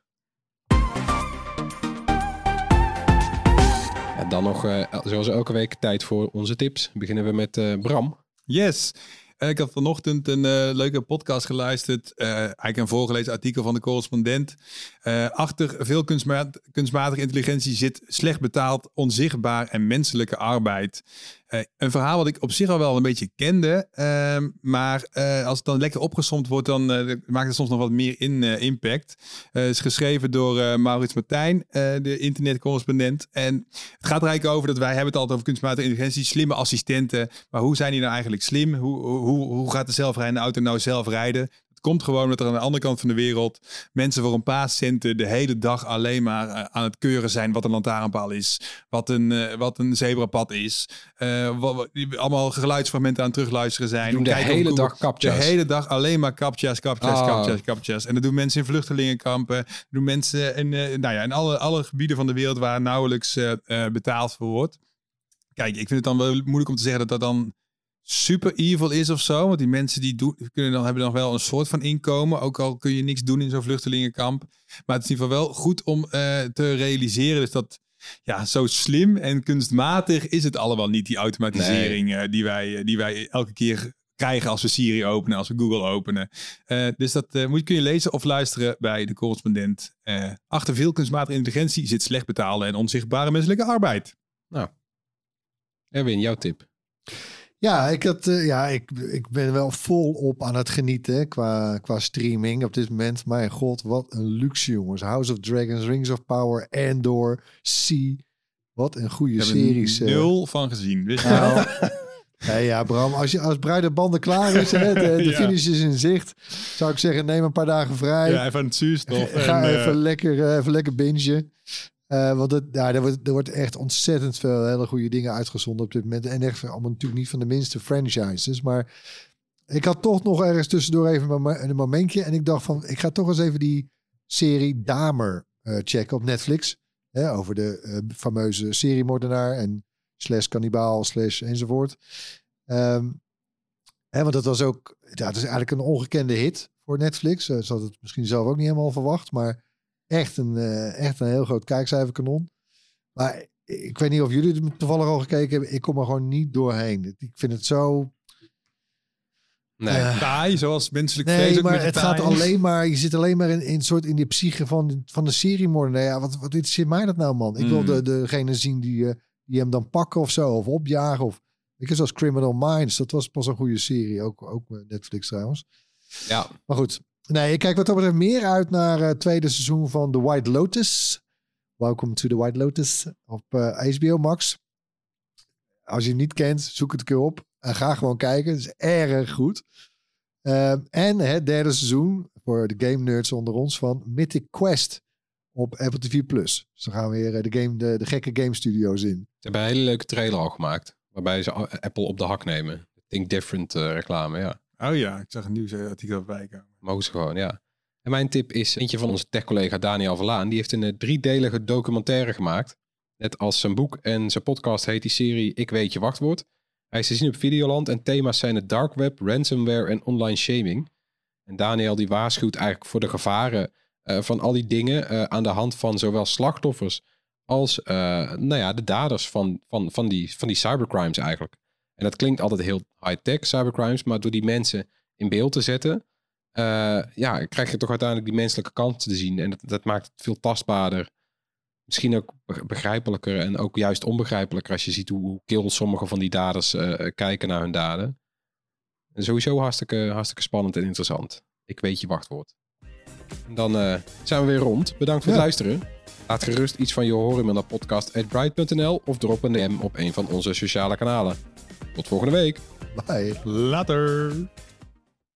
D: En dan nog, zoals elke week, tijd voor onze tips. Beginnen we met Bram.
E: Yes. Ik had vanochtend een leuke podcast geluisterd. Eigenlijk een voorgelezen artikel van de correspondent. Achter veel kunstmatige intelligentie zit slecht betaald, onzichtbaar en menselijke arbeid. Een verhaal wat ik op zich al wel een beetje kende. Maar als het dan lekker opgesomd wordt, dan maakt het soms nog wat meer impact. Het is geschreven door Maurits Martijn, de internetcorrespondent. En het gaat er eigenlijk over dat wij hebben het altijd over kunstmatige intelligentie, slimme assistenten. Maar hoe zijn die nou eigenlijk slim? Hoe gaat de zelfrijdende auto nou zelf rijden? Het komt gewoon omdat er aan de andere kant van de wereld mensen voor een paar centen de hele dag alleen maar aan het keuren zijn wat een lantaarnpaal is, wat een zebrapad is, allemaal geluidsfragmenten aan het terugluisteren zijn.
D: Doen de hele dag captcha's.
E: De hele dag alleen maar captcha's. En dat doen mensen in vluchtelingenkampen, doen mensen in alle gebieden van de wereld waar nauwelijks betaald voor wordt. Kijk, ik vind het dan wel moeilijk om te zeggen dat dan super evil is of zo. Want die mensen hebben dan wel een soort van inkomen. Ook al kun je niks doen in zo'n vluchtelingenkamp. Maar het is in ieder geval wel goed om te realiseren. Dus dat zo slim en kunstmatig is het allemaal niet. Die automatisering die wij elke keer krijgen als we Siri openen, als we Google openen. Dus dat kun je lezen of luisteren bij de correspondent. Achter veel kunstmatige intelligentie zit slecht betaalde en onzichtbare menselijke arbeid.
D: Nou, Erwin, jouw tip.
F: Ja, ik ben wel volop aan het genieten qua streaming op dit moment. Mijn god, wat een luxe, jongens. House of Dragons, Rings of Power, Andor, Sea. Wat een goede series.
E: 0 van gezien. Wist je
F: wel? Ja, Bram, als bruide banden klaar is, de finish is in zicht, zou ik zeggen, neem een paar dagen vrij.
E: Ja, even aan het zuurstof.
F: Ga even lekker bingen. Want er wordt echt ontzettend veel hele goede dingen uitgezonden op dit moment. En echt allemaal natuurlijk niet van de minste franchises. Maar ik had toch nog ergens tussendoor even een momentje. En ik dacht van, ik ga toch eens even die serie Dahmer checken op Netflix. Over de fameuze seriemoordenaar en /kannibaal enzovoort. Want dat was ook, dat is eigenlijk een ongekende hit voor Netflix. Ze had het misschien zelf ook niet helemaal verwacht, maar echt een heel groot kijkcijferkanon. Maar ik weet niet of jullie het toevallig al gekeken hebben. Ik kom er gewoon niet doorheen. Ik vind het zo...
E: taai, zoals menselijk
F: vlees.
E: Nee,
F: maar het gaat alleen maar... Je zit alleen maar in die psyche van de seriemoordenaar. Ja, wat interesseert mij dat nou, man? Ik wil degene zien die hem dan pakken of zo. Of opjagen. Of zoals Criminal Minds. Dat was pas een goede serie. Ook Netflix trouwens.
D: Ja.
F: Maar goed. Nee, ik kijk wat dat betreft meer uit naar het tweede seizoen van The White Lotus. Welcome to the White Lotus op HBO Max. Als je het niet kent, zoek het een keer op. En ga gewoon kijken. Het is erg goed. En het derde seizoen voor de game nerds onder ons van Mythic Quest op Apple TV+. Dus dan gaan we weer de gekke game studio's in.
D: Ze hebben een hele leuke trailer al gemaakt. Waarbij ze Apple op de hak nemen. Think Different reclame, ja.
E: Oh ja, ik zag een nieuwsartikel erbij komen.
D: Mogen ze gewoon, ja. En mijn tip is eentje van onze tech-collega Daniel Verlaan. Die heeft een 3-delige documentaire gemaakt. Net als zijn boek en zijn podcast heet die serie Ik Weet Je Wachtwoord. Hij is te zien op Videoland en thema's zijn het dark web, ransomware en online shaming. En Daniel die waarschuwt eigenlijk voor de gevaren van al die dingen aan de hand van zowel slachtoffers als de daders van die cybercrimes eigenlijk. En dat klinkt altijd heel high-tech, cybercrimes, maar door die mensen in beeld te zetten, krijg je toch uiteindelijk die menselijke kant te zien. En dat maakt het veel tastbaarder. Misschien ook begrijpelijker en ook juist onbegrijpelijker als je ziet hoe kil sommige van die daders kijken naar hun daden. En sowieso hartstikke spannend en interessant. Ik weet je wachtwoord. En dan zijn we weer rond. Bedankt voor het luisteren. Laat gerust iets van je horen in de podcast@bright.nl of drop een DM op een van onze sociale kanalen. Tot volgende week.
F: Bye.
E: Later.